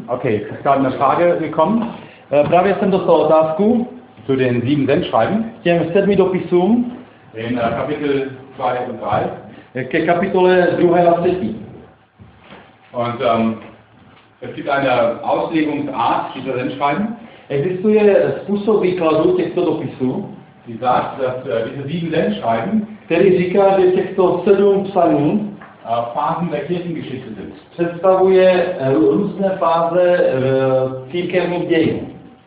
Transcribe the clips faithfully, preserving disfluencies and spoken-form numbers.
Okay, es ist gerade eine Frage gekommen. Právě jsem dostal otázku Zu den sieben Sendschreiben. těm sedmi dopisům In äh, Kapitel zwei und drei. ke kapitole druhé a třetí. Und ähm, es gibt eine Auslegungsart dieser Sendschreiben, Existuje způsob výkladu těchto dopisů, die sagt, dass äh, diese sieben Sendschreiben který říká, že těchto sedm psaní äh, Phasen der Kirchengeschichte sind. představuje eh, různé fáze eh, církevních dějin.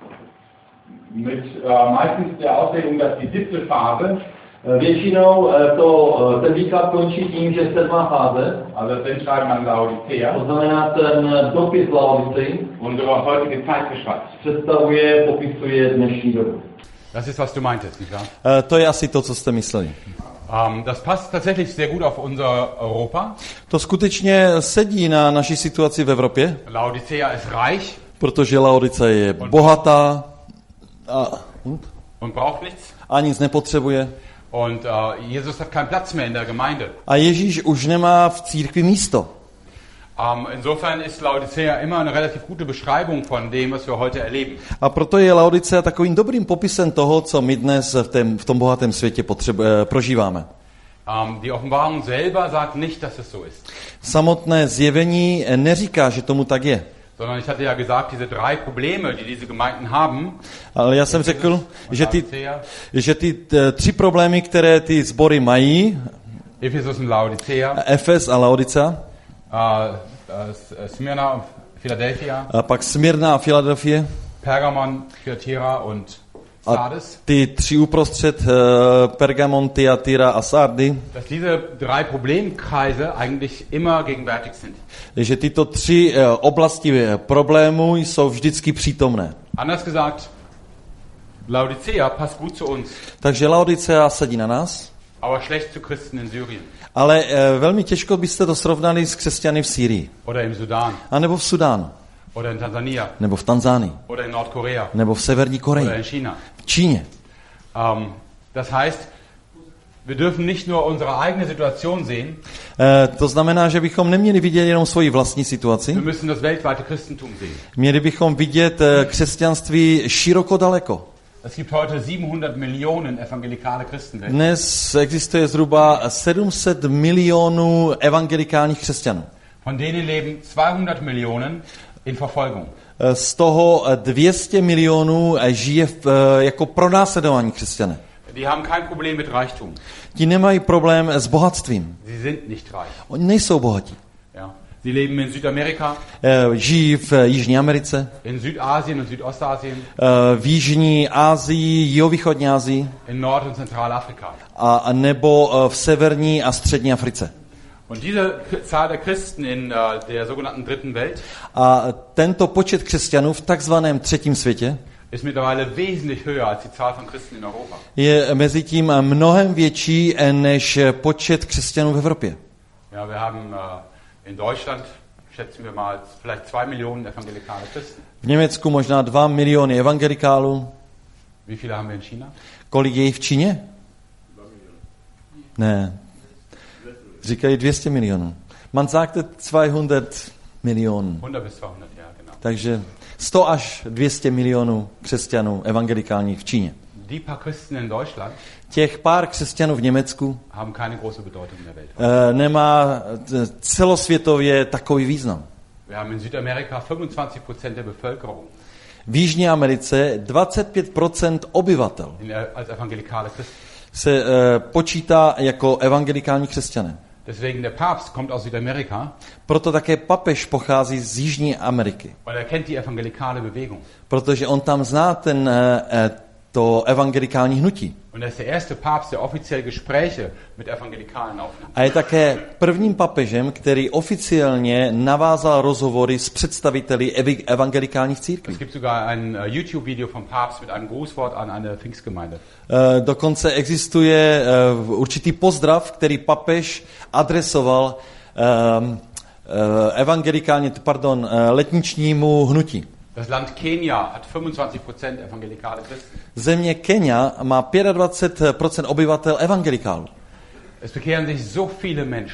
Mit äh, meistens der Auslegung, dass die siebte Phase, Eh, Většinou eh, to, eh, ten výklad končí tím, že sedmá fáze, also das Sendschreiben an Laodicea, to znamená ten dopis Laodici, unsere heutige Zeit beschreibt. představuje, popisuje dnešní dobu. Das ist, was du meintest, nicht wahr? E, to je asi to, co jste mysleli. Ähm, das passt tatsächlich sehr gut auf unser Europa. To skutečně sedí na naší situaci v Evropě, Laodicea ist reich protože Laodice je bohatá a, und braucht nichts. a nic nepotřebuje. Und äh, Jesus hat keinen Platz mehr in der Gemeinde. A Ježíš už nemá v církvi místo. Ähm, insofern ist Laodicea immer eine relativ gute Beschreibung von dem, was wir heute erleben. A proto je Laodicea takovým dobrým popisem toho, co my dnes v, tém, v tom bohatém světě potřebu, eh, prožíváme. Ähm, die Offenbarung selber sagt nicht, dass es so ist. Samotné zjevení neříká, že tomu tak je. Sondern ich hatte ja gesagt, diese drei Probleme, die diese Gemeinden haben, Ale já jsem řekl, že ty, že ty t, tři problémy, které ty sbory mají, Ephesus und Laodicea, Efes a Laodicea, äh, äh, Smyrna und Philadelphia, a pak Smyrna a Filadelfie, Pergamon, Thyatira und a Sardes, ty tři uprostřed, uh, Pergamon, Thyatira a Sardy, dass diese drei Problemkreise eigentlich immer gegenwärtig sind. že tyto tři uh, oblasti problémů jsou vždycky přítomné. Anders gesagt, Laodicea passt gut zu uns, Takže Laodicea sedí na nás, aber schlecht zu Christen in Syrien ale uh, velmi těžko byste to srovnali s křesťany v Sýrii, oder im Sudan anebo v Sudánu, oder in Tansania nebo v Tanzánii, oder in Nordkorea nebo v Severní oder Koreji, in China. v Číně. Ähm, das heißt, wir dürfen nicht nur unsere eigene Situation sehen, E, to znamená, že bychom neměli vidět jenom svoji vlastní situaci, wir müssen das weltweite Christentum sehen. měli bychom vidět e, křesťanství široko daleko. Es gibt heute siebenhundert Millionen evangelikale Christen. weltweit. Dnes existuje zhruba sedm set milionů evangelikálních křesťanů. Von denen leben zweihundert Millionen in Verfolgung. E, Z toho dvě stě milionů žije v, e, jako pronásledovaní křesťané. Die haben kein Problem mit Reichtum. Ti nemají problém s bohatstvím. Sie sind nicht reich. Oni nejsou bohatí. Ja. Sie leben in Südamerika, E, Žijí v Jižní Americe, in Südasien und Südostasien, e, v Jižní Asii, jihovýchodní Asii, in Nord- und Zentralafrika. a a nebo e, v severní a střední Africe. Und diese K- Zahl der Christen in uh, der sogenannten Dritten Welt A tento počet křesťanů v takzvaném třetím světě ist mittlerweile wesentlich höher als die Zahl von Christen in Europa. je mezi tím mnohem větší než počet křesťanů v Evropě. Ja, wir haben uh, in Deutschland, schätzen wir mal, vielleicht zwei Millionen evangelikale Christen. V Německu možná dva miliony evangelikálů. Wie viele haben wir in China? Kolik je jich v Číně? Ne. Říkají dvě stě milionů. Man sagte zweihundert Millionen. hundert bis zweihundert, ja, genau. Takže sto až dvě stě milionů křesťanů evangelikálních v Číně. Die paar Christen in Deutschland Těch pár křesťanů v Německu haben keine große Bedeutung in der Welt. e, nemá e, celosvětově takový význam. Wir haben in Südamerika fünfundzwanzig Prozent der Bevölkerung V Jižní Americe dvacet pět procent obyvatel in, als evangelikale Christen. se e, počítá jako evangelikální křesťané. Deswegen der Papst kommt aus Südamerika Proto také papež pochází z Jižní Ameriky, und er kennt die evangelikale Bewegung. protože on tam zná ten, e, e, to evangelikální hnutí. Und er ist der erste Papst, der offiziell Gespräche mit Evangelikalen aufnimmt. A je také prvním papežem, který oficiálně navázal rozhovory s představiteli ev- evangelikálních církví. Es gibt sogar ein uh, YouTube-Video vom Papst mit einem Grußwort an eine Pfingstgemeinde. E, dokonce existuje e, určitý pozdrav, který papež adresoval e, e, evangelikálně, pardon, e, letničnímu hnutí. Das Land Kenia hat fünfundzwanzig Prozent evangelikale Christen. Země Kenia má dvacet pět procent obyvatel evangelikálů. Es bekehren sich so viele Menschen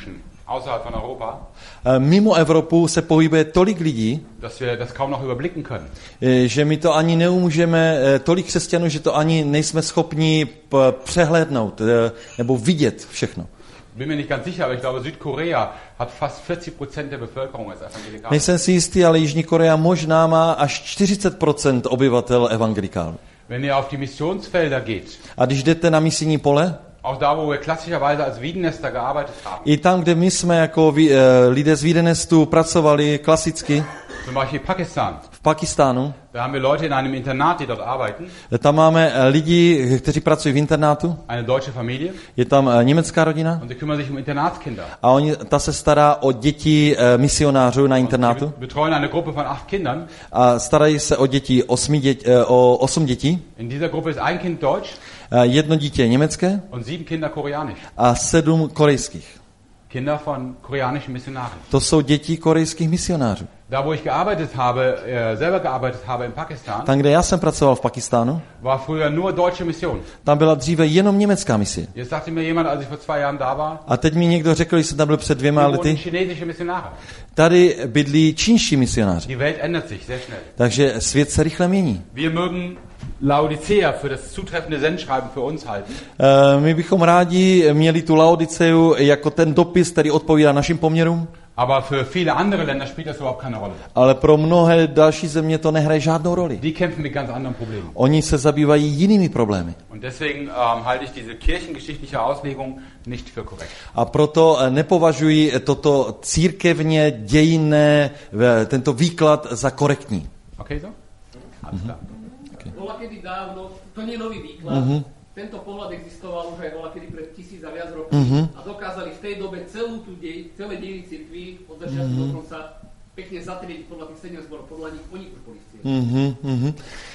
außerhalb von Europa, Eh, Mimo Evropu se pohybuje tolik lidí, dass wir das kaum noch überblicken können. eh, že my to ani neumůžeme, eh, tolik křesťanů, že to ani nejsme schopni p- přehlédnout eh, nebo vidět všechno. Bin mir nicht ganz sicher, aber ich glaube, Südkorea hat fast vierzig Prozent der Bevölkerung als evangelikal. Nejsem si jistý, ale Jižní Korea možná má až čtyřicet procent obyvatel evangelikálů. Wenn ihr auf die Missionsfelder geht, A když jdete na misijní pole, auch da, wo wir klassischerweise als Wiedenester gearbeitet haben, i tam, kde my jsme jako ví- eh, lidé z Wiedenestu pracovali klasicky, zum Beispiel Pakistan, v Pakistánu, da haben wir Leute in einem Internat, die dort arbeiten, tam máme eh, lidi, kteří pracují v internátu, eine deutsche Familie, je tam eh, německá rodina und die kümmern sich um Internatskinder. a oni, ta se stará o děti eh, misionářů na internátu Die betreuen eine Gruppe von acht Kindern. a starají se o děti, osmi dět, eh, o osm dětí, In dieser Gruppe ist ein Kind deutsch eh, jedno dítě německé und sieben Kinder koreanisch. a sedm korejských. Kinder von koreanischen Missionaren. To jsou děti korejských misionářů. Da, wo ich gearbeitet habe, äh, selber gearbeitet habe in Pakistan, Tam, kde já jsem pracoval v Pakistánu, war früher nur deutsche Mission. tam byla dříve jenom německá misie. Jetzt sagte mir jemand, als ich vor zwei Jahren da war, A teď mi někdo řekl, když jsem tam byl před dvěma hier wohnen lety, chinesische Missionare. tady bydlí čínští misionáři. Die Welt ändert sich sehr schnell. Takže svět se rychle mění. Wir mögen Laodicea für das zutreffende Sendschreiben für uns halten. E, my bychom rádi měli tu Laodiceu jako ten dopis, který odpovídá našim poměrům, Aber für viele andere Länder spielt das überhaupt keine Rolle. ale pro mnohé další země to nehraje žádnou roli. Die kämpfen mit ganz anderen Problemen. Oni se zabývají jinými problémy. Und deswegen ähm, halte ich diese kirchengeschichtliche Auslegung nicht für korrekt. A proto eh, nepovažuji toto církevně dějinné, eh, tento výklad za korektní. Okay so? Alles klar. Bola kedy dávno, to nie je nový výklad, mm-hmm. tento pohľad existoval už aj bola kedy pred tisíc a viac rokov mm-hmm. a dokázali v tej dobe celú tú dej, celé dejiny cirkvi od začiatku mm-hmm. do konca pekne zatriediť podľa tých sedem zborov, podľa nich oni boli v Mhm, mhm.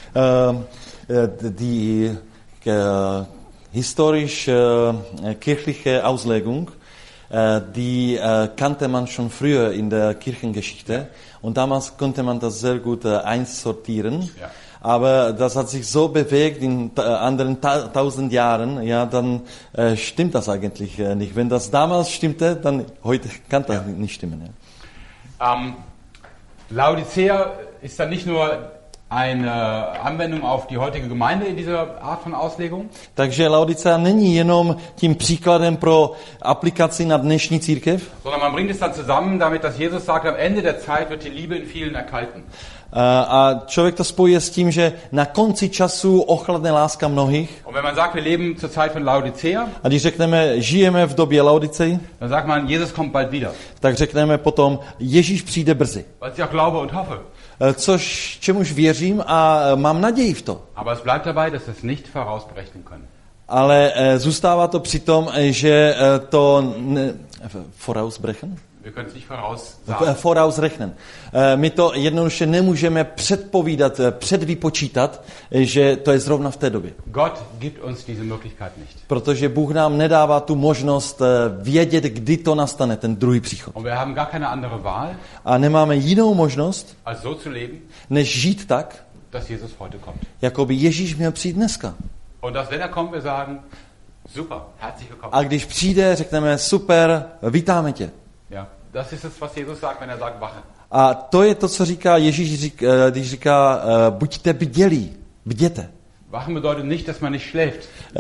Uh, die uh, historische uh, kirchliche Auslegung, uh, die uh, kannte man schon früher in der Kirchengeschichte und damals konnte man das sehr gut uh, einsortieren. Ja. Aber das hat sich so bewegt in äh, anderen ta- tausend Jahren, ja, dann äh, stimmt das eigentlich äh, nicht. Wenn das damals stimmte, dann heute kann das ja. nicht stimmen. Ja. Ähm, Laodicea ist dann nicht nur eine Anwendung auf die heutige Gemeinde in dieser Art von Auslegung, Takže Laodicea není jenom tím příkladem pro aplikaci na dnešní církev, sondern man bringt es dann zusammen damit, dass Jesus sagt, am Ende der Zeit wird die Liebe in vielen erkalten. a člověk to spojuje s tím, že na konci času ochladne láska mnohých. Und wenn man sagt, wir leben zur Zeit von Laodicea, A když řekneme, žijeme v době Laodicei, dann sagt man, Jesus kommt bald wieder. tak řekneme potom, Ježíš přijde brzy. Was ich auch glaube und hoffe. Což čemuž věřím a mám naději v to. Aber es bleibt dabei, dass wir es nicht vorausberechnen können. Ale e, zůstává to při tom, že e, to ne, vorausbrechen? Wir können es nicht voraussagen. Vorausrechnen. E, my to jednoduše nemůžeme předpovídat, předvypočítat, že to je zrovna v té době. Gott gibt uns diese Möglichkeit nicht. Protože Bůh nám nedává tu možnost vědět, kdy to nastane, ten druhý příchod. Und wir haben gar keine andere Wahl, A nemáme jinou možnost, als so zu leben, než žít tak, dass Jesus heute kommt. jako by Ježíš měl přijít dneska. Und dass, wenn er kommt, wir sagen, super, herzlich willkommen. A když přijde, řekneme, super, vítáme tě. Ja, das ist es, was Jesus sagt, wenn er sagt, wache. A to je to, co říká Ježíš, když říká, buďte bdělí, bděte. Wachen bedeutet nicht, dass man nicht schläft,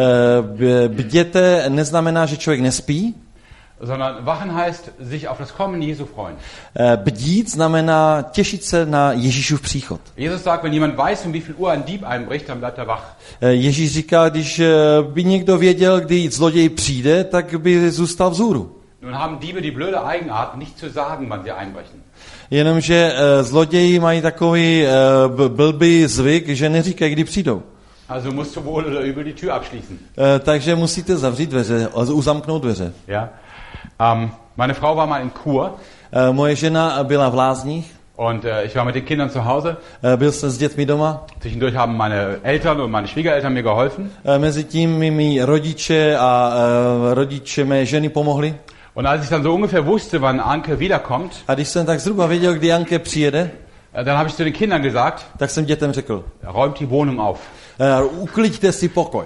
Bděte neznamená, že člověk nespí. sondern wachen heißt, sich auf das Kommen Jesu freuen. Bdít znamená těšit se na Ježíšův příchod. Jesus sagt, wenn jemand weiß, um wie viel Uhr ein Dieb einbricht, dann bleibt er wach. Ježíš říká, když by někdo věděl, kdy zloděj přijde, tak by zůstal vzhůru. Nun haben Diebe die blöde Eigenart, nicht zu sagen, wann sie einbrechen. Jenomže zloději mají takový blbý zvyk, že neříkají, kdy přijdou. Also musst du wohl oder übel die Tür abschließen. Takže musíte zavřít dveře, uzamknout dveře. Ja. Um, meine Frau war mal in Kur. Moje žena byla v Lázních. Und äh, ich war mit den Kindern zu Hause. Byl jsem s dětmi doma. Zwischendurch haben meine Eltern und meine Schwiegereltern mir geholfen. Mezitím mi mý rodiče a uh, rodiče mé ženy pomohli. Und als ich dann so ungefähr wusste, wann Anke wiederkommt, a když jsem tak zhruba věděl, kdy Anke přijede, dann habe ich zu den Kindern gesagt, tak jsem dětem řekl, räumt die Wohnung auf. Uh, ukliďte si pokoj.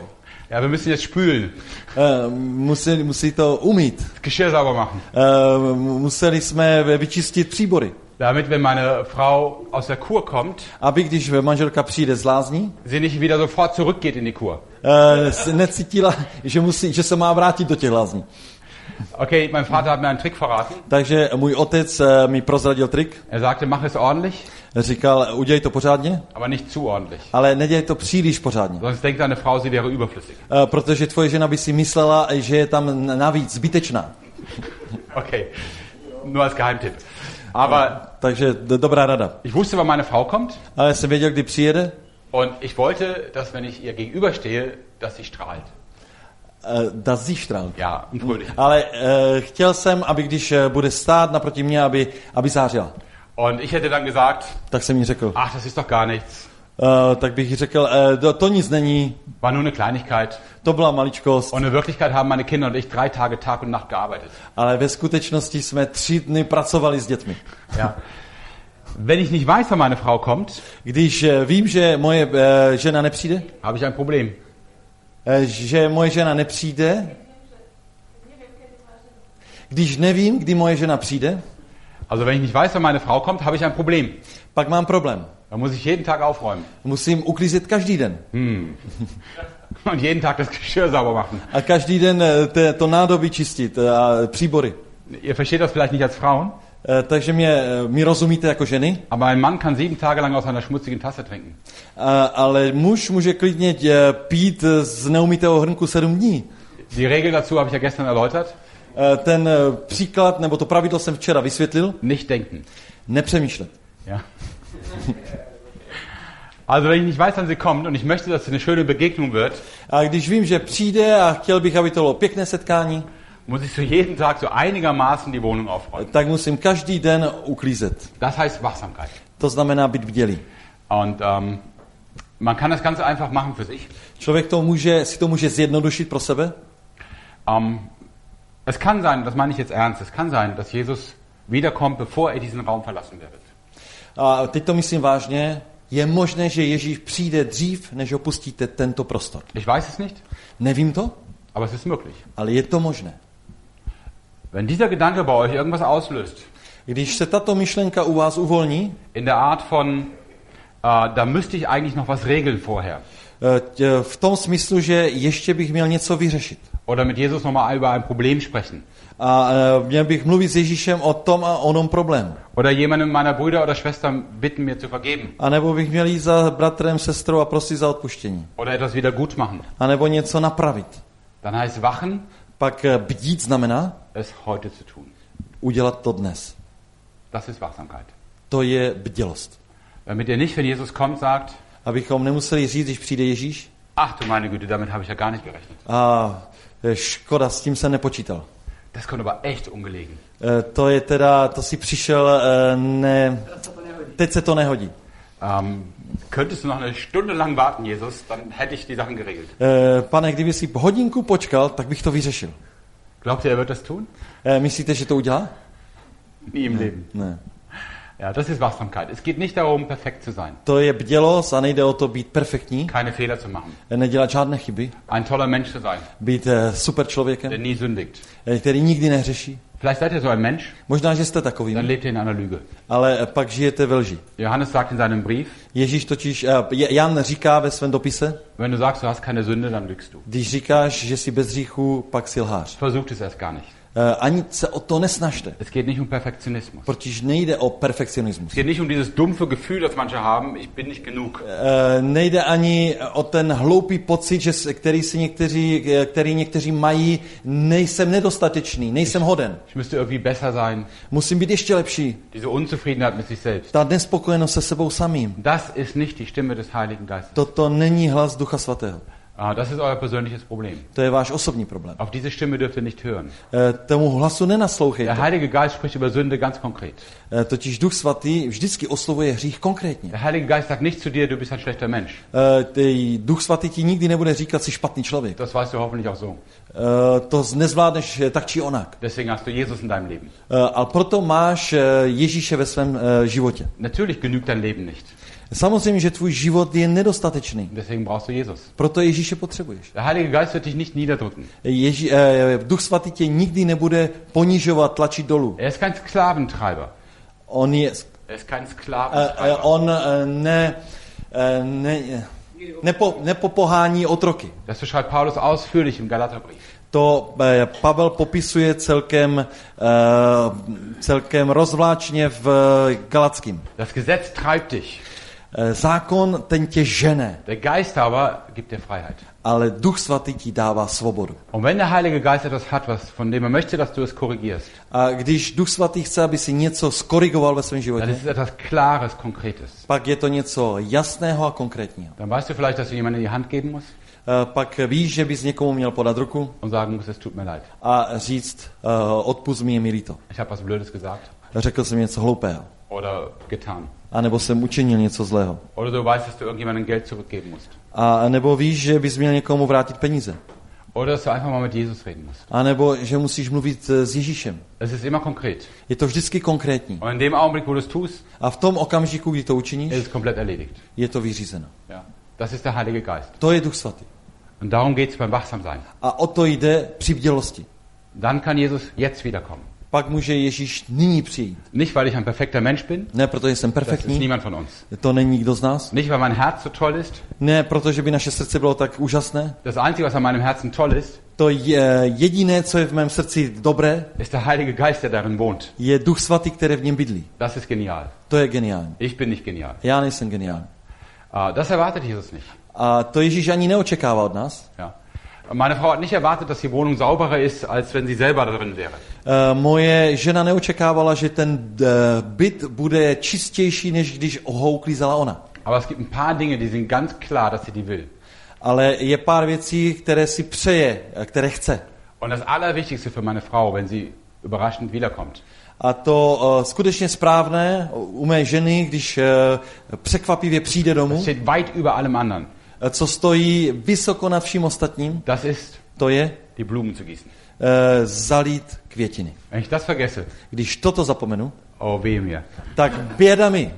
Ja, wir müssen jetzt spülen. Uh, musí, musí to umýt. Das Geschirr sauber machen. Uh, museli jsme vyčistit příbory. Damit, wenn meine Frau aus der Kur kommt, Aby když manželka přijde z lázní, sie nicht wieder sofort zurückgeht in die Kur. uh, se necítila, že, musí, že se má vrátit do těch lázní. Okay, mein Vater hat mir einen Trick verraten. Takže můj otec uh, mi prozradil trik. Er sagte, mach es ordentlich, Říkal, udělej to pořádně, aber nicht zu ordentlich. ale nedělej to příliš pořádně. Sonst denkt deine Frau, sie wäre überflüssig. Uh, protože tvoje žena by si myslela, že je tam navíc zbytečná. Okay, nur als Geheimtipp. Aber Takže do, dobrá rada. ich wusste, wann meine Frau kommt Ale jsem věděl, kdy přijede. und ich wollte, dass wenn ich ihr gegenüberstehe, dass sie strahlt. Uh, das sie strahlt. Ja, und fröhlich. Ale uh, chtěl jsem, aby když uh, bude stát naproti mě, aby, aby zářila. Und ich hätte dann gesagt, Tak jsem jí řekl. ach, das ist doch gar nichts. Uh, tak bych jí řekl, uh, to, to nic není, War nur eine Kleinigkeit. to byla maličkost, Und in Wirklichkeit haben meine Kinder und ich drei Tage Tag und Nacht gearbeitet. ale ve skutečnosti jsme tři dny pracovali s dětmi. Ja. Wenn ich nicht weiß, wann meine Frau kommt, Když uh, vím, že moje uh, žena nepřijde, habe ich ein Problem. uh, že moje žena nepřijde, když nevím, kdy moje žena přijde, Also wenn ich nicht weiß, wann meine Frau kommt, habe ich ein Problem. pak mám problém. Dann muss ich jeden Tag aufräumen. Musím uklízet každý den. Hm. Und jeden Tag das Geschirr sauber machen. A každý den uh, te, to nádobí čistit uh, a příbory. Ihr versteht das vielleicht nicht als Frauen, Uh, takže mě, uh, mi rozumíte jako ženy, aber ein Mann kann sieben Tage lang aus einer schmutzigen Tasse trinken. uh, ale muž může klidně uh, pít z neumytého hrnku sedm dní. Die Regel dazu habe ich ja gestern erläutert. Uh, ten uh, příklad, nebo to pravidlo jsem včera vysvětlil. Nicht denken. Nepřemýšlet. Ja. Also wenn ich nicht weiß, wann sie kommt und ich möchte, dass es eine schöne Begegnung wird, A když vím, že přijde a chtěl bych, aby to bylo pěkné setkání, muss ich so jeden Tag so einigermaßen die Wohnung aufräumen. tak musím každý den uklízet. Das heißt Wachsamkeit. To znamená být bdělý. Und ähm, man kann das Ganze einfach machen für sich. Člověk to může, si to může zjednodušit pro sebe. Ähm, es kann sein, das meine ich jetzt ernst, es kann sein, dass Jesus wiederkommt, bevor er diesen Raum verlassen wird. A teď to myslím vážně. Je možné, že Ježíš přijde dřív, než opustíte tento prostor. Ich weiß es nicht, Nevím to, aber es ist möglich. ale je to možné. Wenn dieser Gedanke bei euch irgendwas auslöst, Když se tato myšlenka u vás uvolní, in der Art von, äh, da müsste ich eigentlich noch was regeln vorher. eh, v tom smyslu, že ještě bych měl něco vyřešit. Oder mit Jesus nochmal über ein Problem sprechen. A eh, měl bych mluvit s Ježíšem o tom a onom problému. Oder jemandem meiner Brüder oder Schwestern bitten, mir zu vergeben. A nebo bych měl jít za bratrem, sestrou a prosit za odpuštění. Oder etwas wieder gut machen. A nebo něco napravit. Dann heißt wachen, Pak eh, bdít znamená es heute zu tun. udělat to dnes. Das ist Wachsamkeit. To je bdělost. Damit ihr nicht, wenn Jesus kommt, sagt, Abychom nemuseli říct, když přijde Ježíš, ach du meine Güte, damit habe ich ja gar nicht gerechnet. a eh, škoda, s tím jsem nepočítal. Das kommt aber echt ungelegen. Eh, To je teda, to si přišel, eh, ne, teď se to nehodí. Ähm, könntest du noch eine Stunde lang warten, Jesus, dann hätte ich die Sachen geregelt. Eh, Pane, kdyby si hodinku počkal, tak bych to vyřešil. Glaubt ihr, er wird das tun? Eh, Myslíte, že to udělá? Nie im Leben. Ne. Ja, das ist Wachsamkeit. Es geht nicht darum, perfekt zu sein, To je bdělost a nejde o to být perfektní, keine Fehler zu machen, eh, nedělat žádné chyby, ein toller Mensch zu sein, být eh, super der člověkem, nie sündigt. eh, který nikdy nehřeší. Vielleicht seid ihr so ein Mensch, Možná, že jste dann takový, lebt ihr in einer Lüge. ale eh, pak žijete ve lži. Johannes sagt in seinem Brief, Ježíš totiž, eh, Jan říká ve svém dopise, wenn du sagst, du hast keine Sünde, dann lügst du. když říkáš, že jsi bez hříchu, pak si lhář. Versucht es erst gar nicht. Eh, Ani se o to nesnažte, Es geht nicht um Perfektionismus. protože nejde o perfekcionismus. Es geht nicht um dieses dumpfe Gefühl, das manche haben, ich bin nicht genug. Eh, Nejde ani o ten hloupý pocit, že, s- který, si někteří, eh, který někteří mají, nejsem nedostatečný, nejsem hoden, Ich müsste irgendwie besser sein. musím být ještě lepší. Diese Unzufriedenheit mit sich selbst. Ta nespokojenost se sebou samým. Das ist nicht die Stimme des Heiligen Geistes. Toto není hlas Ducha Svatého. Ah, das ist euer persönliches Problem. To je váš osobní problém. Auf diese Stimme dürft ihr nicht hören. Eh, Tomu hlasu nenaslouchejte. Der Heilige Geist spricht über Sünde ganz konkret. Eh, Totiž Duch Svatý vždycky oslovuje hřích konkrétně. Der Heilige Geist sagt nicht zu dir, du bist ein schlechter Mensch. Eh, tej Duch Svatý ti nikdy nebude říkat, jsi špatný člověk. Das weißt du hoffentlich auch so. Eh, to nezvládneš tak či onak. Deswegen hast du Jesus in deinem Leben. Ale proto máš Ježíše ve svém životě. Natürlich genügt dein Leben nicht. Samozřejmě, že tvůj život je nedostatečný. Deswegen brauchst du Jesus. Proto Ježíše potřebuješ. Der Heilige Geist wird dich nicht niederdrücken. Ježí, eh, Duch svatý tě nikdy nebude ponižovat, tlačit dolů. Er ist kein Sklaventreiber. On je, Er ist kein eh, Sklaventreiber. eh, on eh, ne, eh, ne, nepo, nepopohání otroky. Das beschreibt Paulus ausführlich im Galaterbrief. To eh, Pavel popisuje celkem, eh, celkem rozvláčně v Galackým. Das Gesetz treibt dich. Eh, zákon ten tě žene, Der Geist aber gibt dir Freiheit. ale Duch svatý ti dává svobodu. Und wenn der Heilige Geist etwas hat, was, von dem er möchte, dass du es korrigierst, A když Duch svatý chce, aby si něco skorigoval ve svém dann životě, ist es etwas Klares, Konkretes. pak je to něco jasného a konkrétního. Dann weißt du vielleicht, dass du jemandem die Hand geben musst Eh, Pak víš, že bys někomu měl podat ruku und sagen musst, es tut mir leid. a říct, uh, odpust mi, je mi líto. Ich habe was Blödes gesagt Řekl jsem něco hloupého. oder getan. A nebo jsem učinil něco zlého. Oder du weißt, dass du irgendjemandem Geld zurückgeben musst. A nebo víš, že bys měl někomu vrátit peníze. Oder dass du einfach mal mit Jesus reden musst. A nebo že musíš mluvit eh, s Ježíšem. Es ist immer konkret. Je to vždycky konkrétní. Und in dem Augenblick, wo du es tust, A v tom okamžiku, kdy to ist učiníš, es komplett erledigt. je to vyřízeno. Ja. Das ist der Heilige Geist. To je Duch svatý. Und darum geht es beim Wachsamsein. A o to jde při bdělosti. Dann kann Jesus jetzt wiederkommen. Pak může Ježíš nyní přijít. Nicht, weil ich ein perfekter Mensch bin, Ne, protože jsem das ist perfektní, niemand von uns. to není nikdo z nás. Nicht, weil mein Herz so toll ist. Ne, protože by naše srdce bylo tak úžasné. Das Einzige, was an meinem Herzen toll ist, To je jediné, co je v mém srdci dobré, ist der Heilige Geist, der darin wohnt. je Duch svatý, který v něm bydlí. Das ist genial. To je geniální. Ich bin nicht genial. Já nejsem geniální. Uh, das erwartet Jesus nicht. A to Ježíš ani neočekává od nás. Ja. Meine Frau hat nicht erwartet, dass die Wohnung sauberer ist, als wenn sie selber da drin wäre. Uh, moje žena neočekávala, že ten uh, byt bude čistější, než když ho uklízela ona. Aber es gibt ein paar Dinge, die sind ganz klar, dass sie die will. Ale je pár věcí, které si přeje, které chce. Und das Allerwichtigste für meine Frau, wenn sie überraschend wiederkommt, A to uh, skutečně správné u mé ženy, když uh, překvapivě přijde das domů, steht weit über allem anderen. uh, co stojí vysoko nad vším ostatním, Das ist, to je die Blumen zu gießen. uh, zalít květiny. Wenn ich das vergesse, Když toto zapomenu, oh wehe mir. tak běda mi.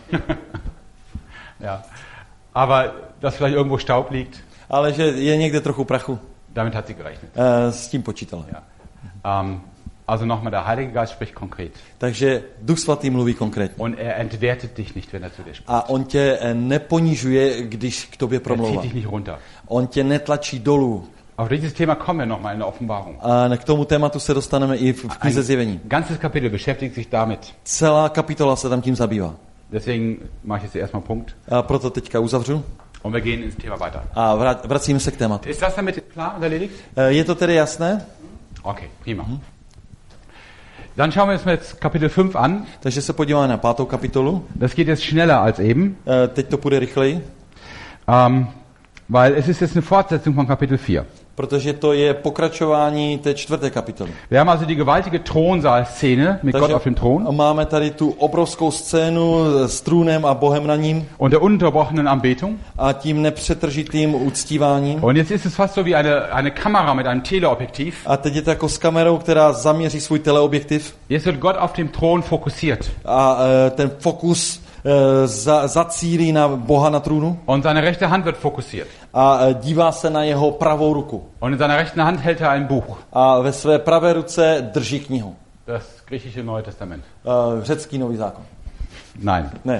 Ja. Aber dass vielleicht irgendwo Staub liegt, Ale že je někde trochu prachu, damit hat sie gerechnet. uh, s tím počítala. Ja. Um, also nochmal, der Heilige Geist spricht konkret. Takže Duch svatý mluví konkrétně. Und er entwertet dich nicht, wenn er zu dir spricht. A on tě eh, neponižuje, když k tobě Er zieht promlouvá. dich nicht runter. On tě netlačí dolů. Auf dieses Thema kommen wir nochmal in der Offenbarung. A k tomu tématu se dostaneme i v v knize Ein Zjevení. ganzes Kapitel beschäftigt sich damit. Celá kapitola se tam tím zabývá. Deswegen mache ich jetzt erstmal Punkt. A proto teďka uzavřu Und wir gehen ins Thema weiter. a vrát, vracíme se k tématu. Ist das damit klar und erledigt? Eh, Je to tedy jasné? Okay, prima. Dann schauen wir uns mal jetzt Kapitel fünf an. Takže se podíváme na pátou kapitolu. Das geht jetzt schneller als eben, Eh, Teď to půjde rychleji, ähm, weil es ist jetzt eine Fortsetzung von Kapitel vier. protože to je pokračování té čtvrté kapitoly. Wir haben also die gewaltige Thronsaal-Szene mit Gott auf dem Thron máme tady tu obrovskou scénu s trůnem a Bohem na ním und der ununterbrochenen Anbetung. a tím nepřetržitým uctíváním. Und jetzt ist es fast so wie eine, eine Kamera mit einem Teleobjektiv. A teď je to jako s kamerou, která zaměří svůj teleobjektiv Jetzt wird Gott auf dem Thron fokussiert a e, ten fokus e, za, zacílí na Boha na trůnu und seine rechte Hand wird fokussiert. a e, dívá se na jeho pravou ruku. Und in seiner rechten Hand hält er ein Buch, A ve své pravé ruce drží knihu. das griechische Neue Testament. E, řecký nový zákon. Nein. Ne.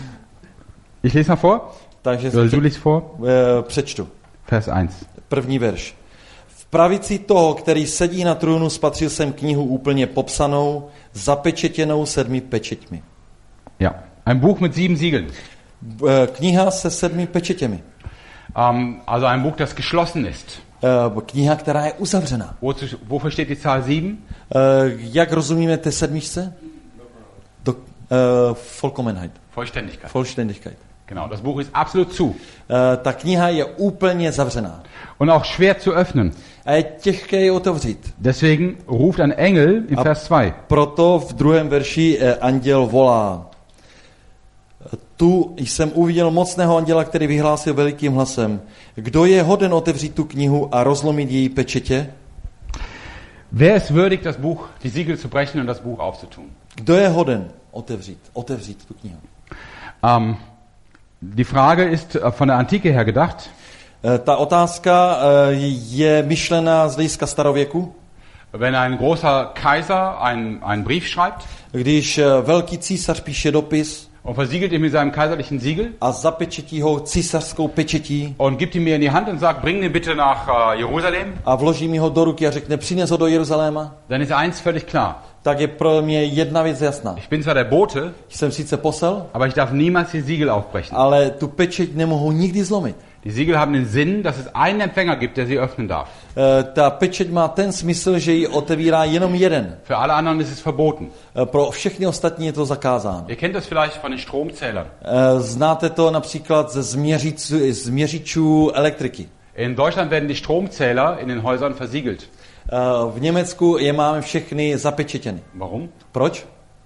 Ich lese mal vor. Takže Oder du liest vor. e, přečtu. Vers eins. První verš. V pravici toho, který sedí na trůnu, spatřil jsem knihu úplně popsanou, zapečetěnou sedmi pečeťmi. Ja. Ein Buch mit sieben Siegeln. E, Kniha se sedmi pečetěmi. Ähm, also ein Buch, das geschlossen ist. E, Kniha, která je uzavřená. Wozu, wofür steht die Zahl sieben? E, Jak rozumíme té sedmičce? Do, e, Vollkommenheit. Vollständigkeit. Vollständigkeit. Genau, das Buch ist absolut zu. E, Ta kniha je úplně zavřená. Und auch schwer zu öffnen. A je těžké ji otevřít. Deswegen ruft ein Engel in A Vers zwei. proto v druhém verši e, anděl volá. Tu jsem uviděl mocného anděla, který vyhlásil velikým hlasem. Kdo je hoden otevřít tu knihu a rozlomit její pečetě? Wer ist würdig, das Buch, die Siegel zu brechen und das Buch aufzutun? Kdo je hoden otevřít, otevřít tu knihu? Ähm, die Frage ist äh, von der Antike her gedacht. E, Ta otázka e, je myšlená z hlediska starověku. Wenn ein großer Kaiser einen, einen Brief schreibt Když e, velký císař píše dopis und versiegelt ihn mit seinem kaiserlichen Siegel a zapečetí ho císařskou pečetí und gibt ihn mir in die Hand und sagt, bring den bitte nach äh, Jerusalem, a vloží mi ho do ruky a řekne, přines ho do Jeruzaléma, dann ist eins völlig klar. tak je pro mě jedna věc jasná. Ich bin zwar der Bote, Jsem sice posel, aber ich darf niemals die Siegel aufbrechen. ale tu pečeť nemohu nikdy zlomit. Die Siegel haben den Sinn, dass es einen Empfänger gibt, der sie öffnen darf. E, Ta pečeť má ten smysl, že ji otevírá jenom jeden. Für alle anderen ist es verboten. E, Pro všechny ostatní je to zakázáno. Ihr kennt das vielleicht von den Stromzählern. E, Znáte to například ze změřičů, z měřičů elektriky. In Deutschland werden die Stromzähler in den Häusern versiegelt. E, V Německu je máme všechny zapečetěny. Warum? Proč?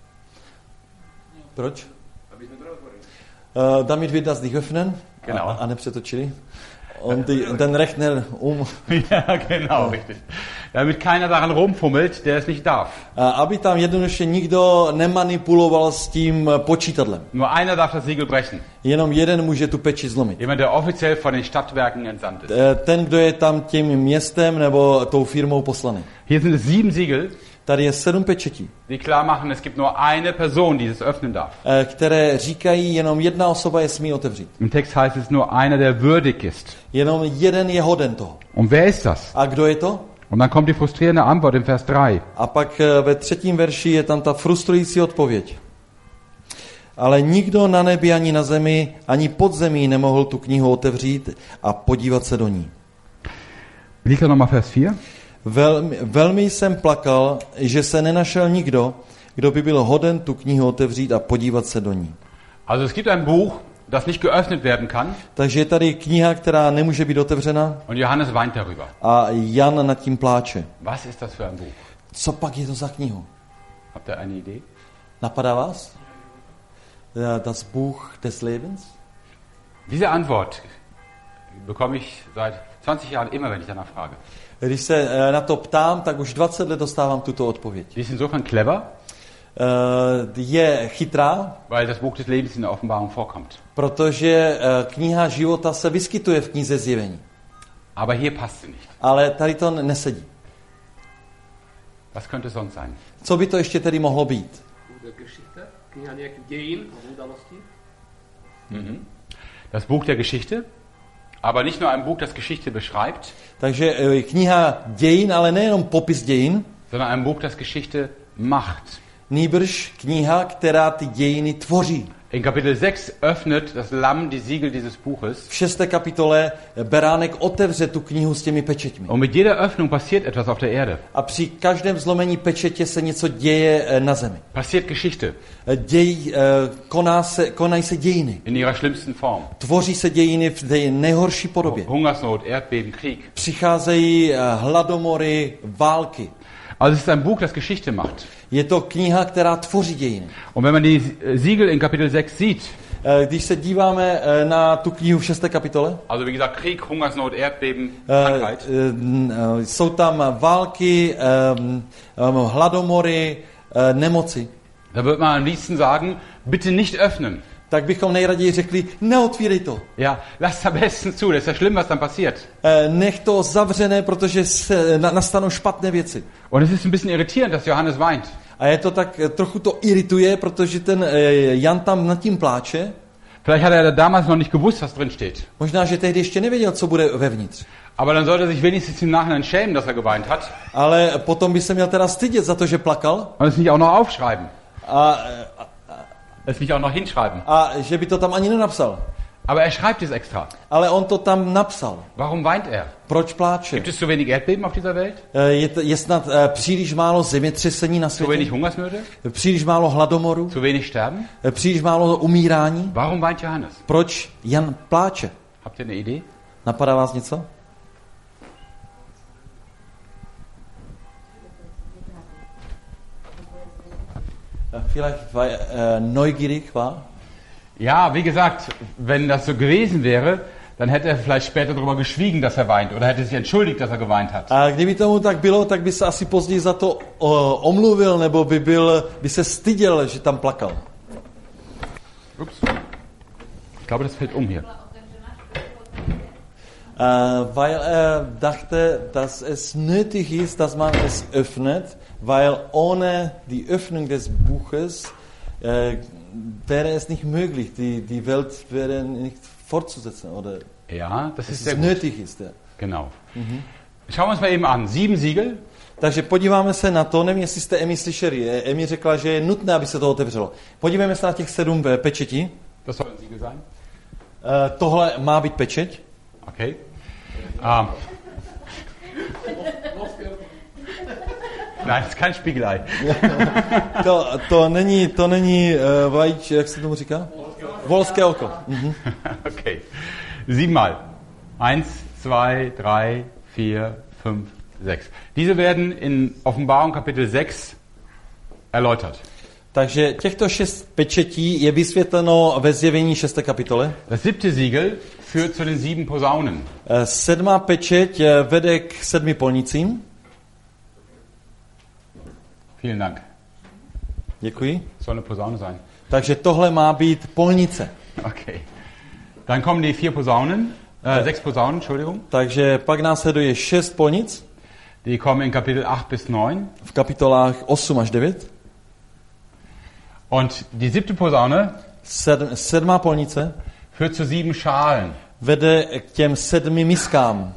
Proč? E, Damit wird das nicht öffnen. Genau. A, a nepřetočili. Und die, ten Rechner um... Ja, genau, richtig. Damit keiner daran rumfummelt, der es nicht darf. A, aby tam jednoduše nikdo nemanipuloval s tím počítadlem. Nur einer darf das Siegel brechen. Jenom jeden může tu peči zlomit. Jemand, der offiziell von den Stadtwerken entsandt ist. E, Ten, kdo je tam tím městem nebo tou firmou poslaný. Hier sind es sieben Siegel, Tady je sedm pečetí, die klar machen, es gibt nur eine Person, die es öffnen darf. e, které říkají, jenom jedna osoba je smí otevřít. Im Text heißt es nur einer, der würdig ist. Jenom jeden je hoden toho. Und wer ist das? A kdo je to? Und dann kommt die frustrierende Antwort im Vers drei. A pak e, ve třetím verši je tam ta frustrující odpověď. Ale nikdo na nebi ani na zemi, ani pod zemí nemohl tu knihu otevřít a podívat se do ní. Liest er nochmal Vers vier? Velmi, velmi jsem plakal, že se nenašel nikdo, kdo by byl hoden tu knihu otevřít a podívat se do ní. Also es gibt ein Buch, das nicht geöffnet werden kann, Takže je tady kniha, která nemůže být otevřena und Johannes weint darüber. a Jan nad tím pláče. Was ist das für ein Buch? Co pak je to za knihu? Habt ihr eine Idee? Napadá vás? Das Buch des Lebens? Diese Antwort bekomme ich seit zwanzig Jahren immer, wenn ich danach frage. Když se eh, na to ptám, tak už dvacet let dostávám tuto odpověď. Die ist insofern clever, Eh, Je chytrá, weil das Buch des Lebens in der Offenbarung vorkommt. protože eh, kniha života se vyskytuje v knize Zjevení. Aber hier passt sie nicht. Ale tady to nesedí. Was könnte sonst sein? Co by to ještě tedy mohlo být? Bude Geschichte, kniha nejakých dejín a udalostí. Mhm. Das Buch der Geschichte, aber nicht nur ein Buch, das Geschichte beschreibt, Takže eh, kniha dějin, ale nejenom popis dějin, sondern ein Buch, das Geschichte macht. nýbrž kniha, která ty dějiny tvoří. In Kapitel sechs öffnet das Lamm die Siegel dieses Buches. V šesté kapitole beránek otevře tu knihu s těmi pečeťmi. Und mit jeder Öffnung passiert etwas auf der Erde. A při každém zlomení pečetě se něco děje eh, na zemi. Passiert Geschichte Eh, Děj, eh, koná se, konají se dějiny. in ihrer schlimmsten Form. Tvoří se dějiny v té nejhorší podobě. Hungersnot, Erdbeben, Krieg. Přicházejí eh, hladomory, války. Also es ist ein Buch, das Geschichte macht. Je to kniha, která tvoří dějiny. Und wenn man die Siegel in Kapitel sechs sieht, Eh, Když se díváme eh, na tu knihu v šesté kapitole, also wie gesagt Krieg, Hungersnot, Erdbeben, eh, Krankheit, eh, n- eh, jsou tam války, eh, eh, hladomory, eh, nemoci, da wird man am liebsten sagen, bitte nicht öffnen. tak bychom nejraději řekli, neotvírej to. Ja, lasst am besten zu, das ist ja schlimm, was dann passiert. Eh, Nech to zavřené, protože se na- nastanou špatné věci. Und es ist ein bisschen irritierend, dass Johannes weint. A je to tak, eh, trochu to irituje, protože ten eh, Jan tam nad tím pláče. Vielleicht hat er damals noch nicht gewusst, was drin steht. Možná, že tehdy ještě nevěděl, co bude vevnitř. Aber dann sollte er sich wenigstens im Nachhinein schämen, dass er geweint hat Ale potom by se měl teda stydět za to, že plakal und es nicht auch noch aufschreiben, a, a, es nicht auch noch hinschreiben. a že by to tam ani nenapsal. Aber er schreibt es extra. Ale on to tam napsal. Warum weint er? Proč pláče? Gibt es zu wenig Erdbeben auf dieser Welt? Eh, Je, to- je snad eh, příliš málo zemětřesení na Zu wenig světě? Hungersnöte? Příliš málo hladomoru? Zu wenig Sterben? Eh, Příliš málo umírání? Warum weint Johannes? Proč Jan pláče? Habt ihr eine Idee? Napadá vás něco? Eh, Vielleicht weil er äh, neugierig war. Ja, wie gesagt, wenn das so gewesen wäre, dann hätte er vielleicht später darüber geschwiegen, dass er weint, oder hätte sich entschuldigt, dass er geweint hat. A kdyby tomu tak bylo, tak by se asi později za to o, omluvil, nebo by, byl, by se styděl, že tam plakal. Ups. Ich glaube, das fällt um hier. Uh, weil er dachte, dass es nötig ist, dass man es öffnet, weil ohne die Öffnung des Buches uh, wäre es nicht möglich, die, die Welt wäre nicht fortzusetzen, oder? Ja, das ist es sehr gut. nötig ist. Ja. Genau. Mhm. Schauen wir uns mal eben an. Sieben Siegel. Takže podíváme se na to, nevím, jestli jste Emi slyšeli. Emi řekla, že je nutné, aby se to otevřelo. Podívejme se na těch sedm pečetí. Das soll ein Siegel sein. Uh, tohle má být pečeť. Okay. Um. Nein, das ist kein Spiegelei. to, to není, to není uh, vajíč, jak se tomu říká? Volské oko. Mhm. Okay. Siebenmal. Eins, zwei, drei, vier, fünf, sechs. Diese werden in Offenbarung Kapitel sechs erläutert. Takže těchto šest pečetí je vysvětleno ve Zjevení šesté kapitole. Das siebte Siegel führt zu den sieben Posaunen. Sedmá pečeť vede k sedmi polnicím. Vielen Dank. Děkuji. Soll eine Posaune sein. Takže tohle má být polnice. Okay. Dann kommen die vier Posaunen, äh, sechs Posaunen, Entschuldigung. Takže pak následuje šest polnic. Die kommen in Kapitel acht bis neun. V kapitolách osm až devět. Und die siebte Posaune Sedm, sedmá polnice führt zu sieben Schalen. Vede k těm sedmi miskám.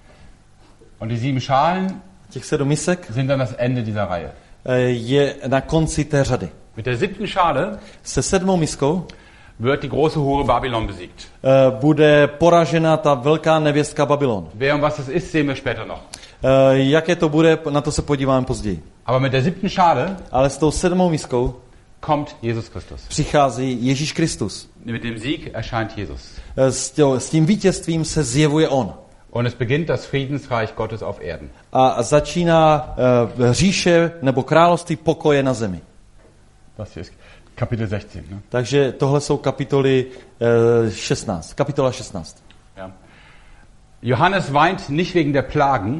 Und die sieben Schalen těch sedm misek sind dann das Ende dieser Reihe. Je na konci té řady. Mit der siebten Schale se sedmou miskou wird die große Hure Babylon besiegt. Bude poražena ta velká nevěstka Babylon. Wer und was das ist, sehen wir später noch. Jaké to bude, na to se podíváme později. Aber mit der siebten Schale Ale s tou sedmou miskou kommt Jesus Christus. Přichází Ježíš Kristus. Mit dem Sieg erscheint Jesus. S tím vítězstvím se zjevuje on. Und es beginnt das Friedensreich Gottes auf Erden. A začíná uh, říše nebo království pokoje na zemi. Das ist Kapitel sechzehn. Ne? Takže tohle jsou kapitoly uh, šestnáct. Kapitola šestnáct. Ja. Johannes weint nicht wegen der Plagen.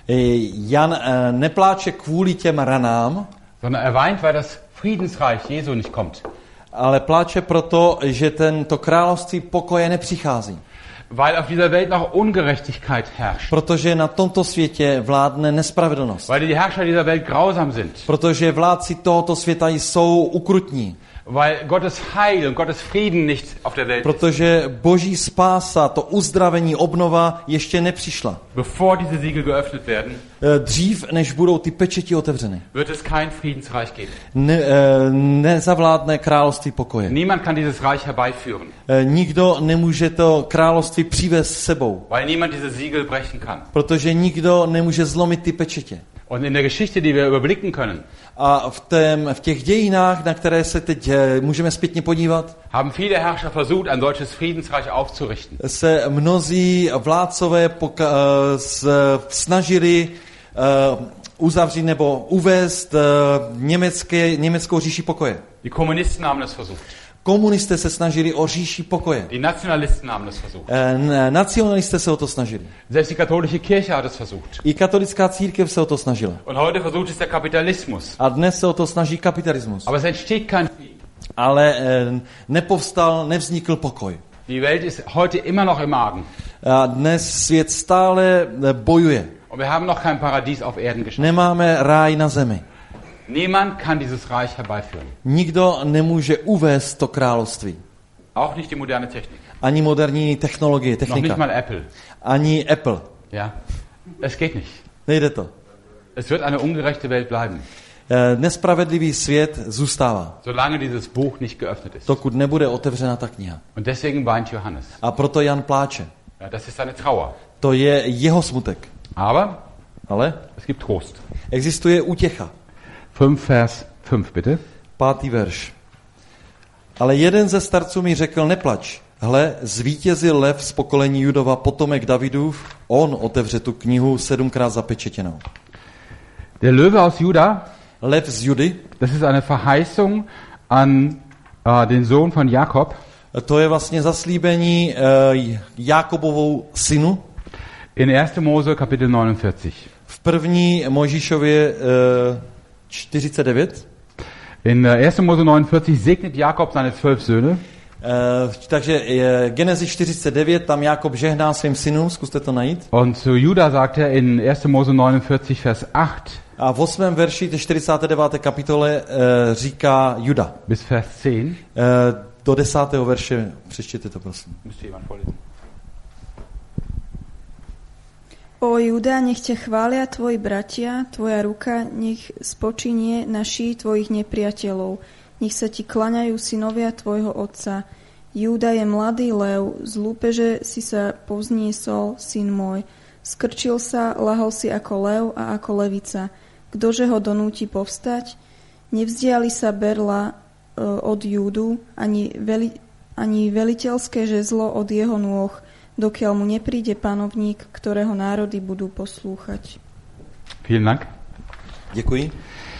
Jan uh, nepláče kvůli těm ranám, sondern er weint, weil das Friedensreich Jesu nicht kommt. Ale pláče proto, že tento království pokoje nepřichází. Weil auf dieser Welt noch Ungerechtigkeit herrscht. Protože na tomto světě vládne nespravedlnost. Weil die Herrscher dieser Welt grausam sind. Protože vládci tohoto světa jsou ukrutní. Weil Gottes Heil und Gottes Frieden nicht auf der Welt Protože boží spása, to uzdravení, obnova ještě nepřišla. Bevor diese Siegel geöffnet werden, dřív než budou ty pečeti otevřeny, wird es kein Friedensreich geben. Ne, nezavládne království pokoje. Niemand kann dieses Reich herbeiführen. Nikdo nemůže to království přivést s sebou. Weil niemand diese Siegel brechen kann. Protože nikdo nemůže zlomit ty pečetě. Und in der Geschichte, die wir überblicken können, a v, tém, v těch dějinách, na které se teď eh, můžeme zpětně podívat, haben viele Herrscher versucht, ein solches Friedensreich aufzurichten. Se mnozí vládcové poka- s, snažili uh, uzavřít nebo uvést uh, německé, německou říši pokoje. Die Kommunisten haben das versucht. Komunisté se snažili o říši pokoje. Die Nationalisten haben das versucht. E, nacionalisté se o to snažili. Selbst die katholische Kirche hat es versucht. I katolická církev se o to snažila. Und heute versucht es der Kapitalismus. A dnes se o to snaží kapitalismus. Aber es entsteht kein Frieden. Ale e, nepovstal, nevznikl pokoj. Die Welt ist heute immer noch im Argen. A dnes svět stále bojuje. Und wir haben noch kein Paradies auf Erden geschaffen. Nemáme ráj na zemi. Niemand kann dieses Reich herbeiführen. Nikdo nemůže uvést to království. Auch nicht die moderne Technik. Ani moderní technologie, technika. Noch nicht mal Apple. Ani Apple. Ja, es geht nicht. Nejde to. Es wird eine ungerechte Welt bleiben. Nespravedlivý svět zůstává. Solange dieses Buch nicht geöffnet ist. Dokud nebude otevřena ta kniha. Und deswegen weint Johannes. A proto Jan pláče. Ja, das ist seine Trauer. To je jeho smutek. Aber Ale es gibt Trost. Existuje útěcha. fünf Vers fünf, bitte. Pátý verš. Ale jeden ze starců mi řekl, neplač. Hle, zvítězil lev z pokolení Judova, potomek Davidův, on otevře tu knihu sedmkrát zapečetěnou. Der Löwe aus Juda, lev z Judy, das ist eine Verheißung an uh, den Sohn von Jakob. To je vlastně zaslíbení uh, Jákobovou synu. In erster Mose Kapitel neunundvierzig. V první Mojžíšově uh, čtyřicet devět. In erster Mose neunundvierzig segnet Jakob seine zwölf Söhne. Uh, takže uh, Genesis čtyřicet devět, tam Jakob žehná svým synům, zkuste to najít. Und zu Juda sagt er in erster Mose neunundvierzig, Vers acht. A v osmém verši té čtyřicáté deváté kapitole uh, říká Juda. Bis Vers zehn. Uh, do desátého verše přečtěte to, prosím. Müsste jemand vorlesen. O Juda, nech ťa chvália tvoji bratia, tvoja ruka nech spočinie na šíji tvojich nepriateľov. Nech sa ti klaňajú synovia tvojho otca. Júda je mladý lev, z lúpeže si sa povzniesol, syn môj. Skrčil sa, lahol si ako lev a ako levica. Kdože ho donúti povstať? Nevzdiali sa berla e, od Júdu, ani, veli, ani veliteľské žezlo od jeho nôh, dokiaľ mu nepríde panovník, ktorého národy budú poslúchať. Vielen Dank. Děkuji.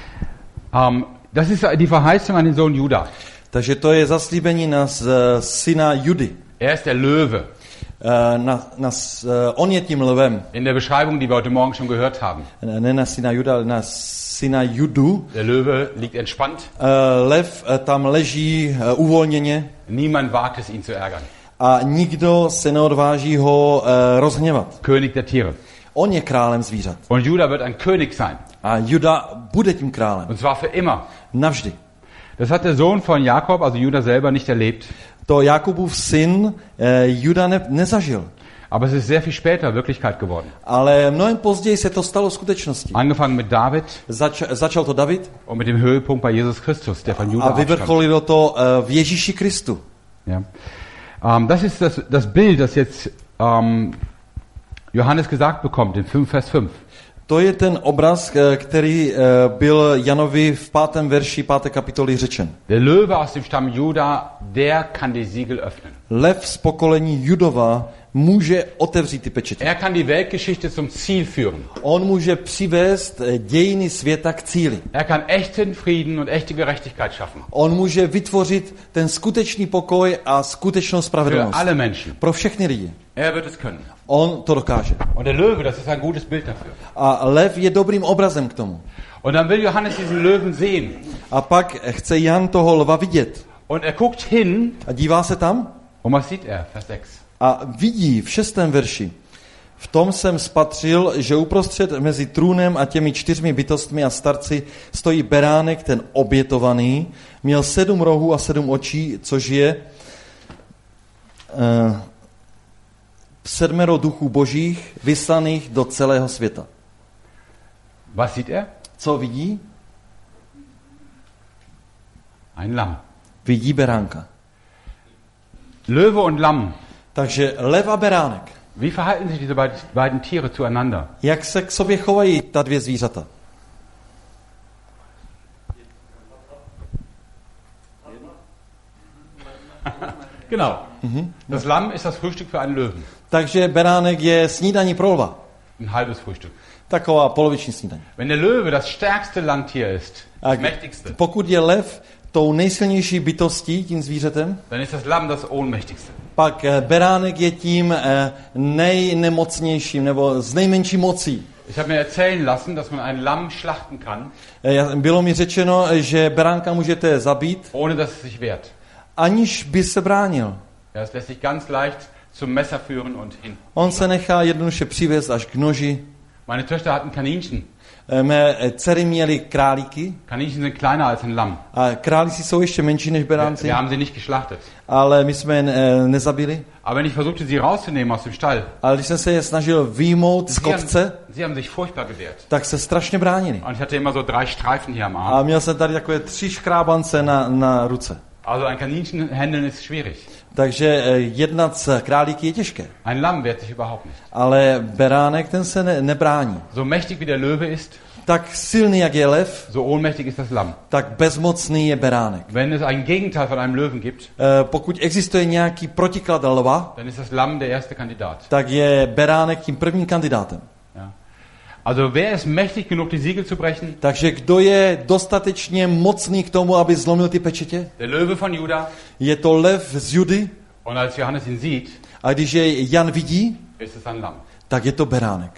Um, das ist die Verheißung an den Sohn Juda. Takže to je zaslíbení na uh, syna Judy. Er ist der Löwe. Uh, na, na, uh, on je tím lvem. In der Beschreibung, die wir heute Morgen schon gehört haben. Ne na syna Juda, ale na syna Judu. Der Löwe liegt entspannt. Uh, lev uh, tam leží uh, uvolněně. Niemand wagt es, ihn zu ärgern. A nikdo se neodváží ho uh, rozhněvat. König der Tiere. On je králem zvířat. Und Juda wird ein König sein. A Juda bude tím králem. Und zwar für immer. Navždy. Das hat der Sohn von Jakob, also Juda selber, nicht erlebt. To Jakobův syn uh, Juda ne, nezažil. Aber es ist sehr viel später Wirklichkeit geworden. Ale mnohem později se to stalo skutečností. Angefangen mit David. Zač, začal to David. Und mit dem Höhepunkt bei Jesus Christus, der von Juda A abstammt. vyvrcholilo to uh, v Ježíši Kristu. Ja. Um, das ist das, das Bild, das jetzt um, Johannes gesagt bekommt, in fünf Vers fünf. To je ten obraz, který byl Janovi v pátém verši páté kapitoly řečen. Der Löwe aus dem Stamm Juda, der kann die Siegel öffnen. Lev z pokolení Judova může otevřít ty pečetě. Er kann die Weltgeschichte zum Ziel führen. On může přivést dějiny světa k cíli. Er kann echten Frieden und echte Gerechtigkeit schaffen. On může vytvořit ten skutečný pokoj a skutečnou spravedlnost. Für alle Menschen. Pro všechny lidi. Er wird es können. On to dokáže. Und der Löwe, das ist ein gutes Bild dafür. A lev je dobrým obrazem k tomu. Und dann will Johannes diesen Löwen sehen. A pak chce Jan toho lva vidět. Und er guckt hin. A dívá se tam. Und was sieht er? Vers sechs. A vidí v šestém verši. V tom jsem spatřil, že uprostřed mezi trůnem a těmi čtyřmi bytostmi a starci stojí beránek, ten obětovaný. Měl sedm rohů a sedm očí, což je uh, sedmero duchů božích vyslaných do celého světa. Was sieht er? Co vidí? Ein Lamm. Vidí beránka. Löwe und Lamm. Takže lev a beránek. Wie verhalten sich diese beiden Tiere zueinander? Jak se k sobě chovají ta dvě zvířata? Genau. Mhm. Das Lamm ist das Frühstück für einen Löwen. Takže beránek je snídaní pro lva. Ein halbes Frühstück. Taková poloviční snídaní. Wenn der Löwe das stärkste Landtier ist, das mächtigste, pokud je lev tou nejsilnější bytostí, tím zvířetem, dann ist das Lamm das ohnmächtigste. Pak beránek je tím nejnemocnějším nebo s nejmenší mocí. Ich habe mir erzählen lassen, dass man ein Lamm schlachten kann. Bylo mi řečeno, že beránka můžete zabít, ohne dass es sich wehrt. Aniž by se bránil. Ja, es lässt sich ganz leicht zum Messer führen und hin. On se nechá jednoduše přivést až k noži. Meine Töchter hatten Kaninchen. Mé dcery měly králíky. Kaninchen sind kleiner als ein Lamm. A králíci jsou ještě menší než beránci. Wir haben sie nicht geschlachtet. Ale my jsme je nezabili. Aber wenn ich versuchte, sie rauszunehmen aus dem Stall, ale když jsem se je snažil vyjmout z kopce, sie haben sich furchtbar gewehrt. Tak se strašně bránili. Und ich hatte immer so drei Streifen hier am Arm. A měl jsem tady takové tři škrábance na, na ruce. Also ein Kaninchen handeln ist schwierig. Takže jednat s králíky je těžké. Ein Lamm wehrt sich überhaupt nicht. Ale beránek ten se ne, nebrání. So mächtig wie der Löwe ist, tak silný jak je lev, so ohnmächtig ist das Lamm. Tak bezmocný je beránek. Wenn es ein Gegenteil von einem Löwen gibt, uh, pokud existuje nějaký protiklad lva, dann ist das Lamm der erste Kandidat. Tak je beránek tím prvním kandidátem. Ja. Also wer ist mächtig genug, die Siegel zu brechen? Takže kdo je dostatečně mocný k tomu, aby zlomil ty pečetě? Der Löwe von Juda. Je to lev z Judy. Und als Johannes ihn sieht, A když je Jan vidí, ist es ein Lamm. tak je to beránek.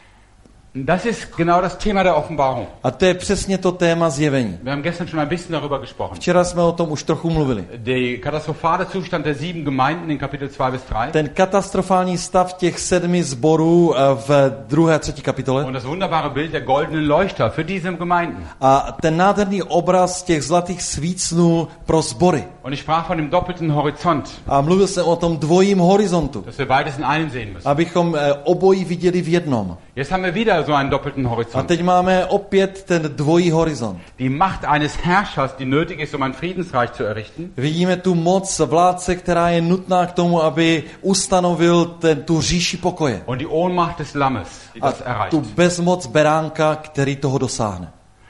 Das ist genau das Thema der Offenbarung. A to je přesně to téma zjevení. Wir haben gestern schon ein bisschen darüber gesprochen. Včera jsme o tom už trochu mluvili. Der katastrophale Zustand der sieben Gemeinden in Kapitel zwei bis drei. Ten katastrofální stav těch sedmi zborů v druhé a třetí kapitole. Und das wunderbare Bild der goldenen Leuchter für diese Gemeinden. A ten nádherný obraz těch zlatých svícnů pro sbory. Und ich sprach von dem doppelten Horizont. A mluvil jsem o tom dvojím horizontu. Dass wir beides in einem sehen müssen. Abychom obojí viděli v jednom. Jetzt haben wir wieder so einen doppelten A Horizont. teď máme opět ten dvojí horizont. Die Macht eines Herrschers, die nötig ist, um ein Friedensreich zu errichten. Vidíme tu moc vládce, která je nutná k tomu, aby ustanovil ten, tu říši pokoje. Und die Ohnmacht des Lammes, die das A erreicht. tu bezmoc beránka, který toho dosáhne.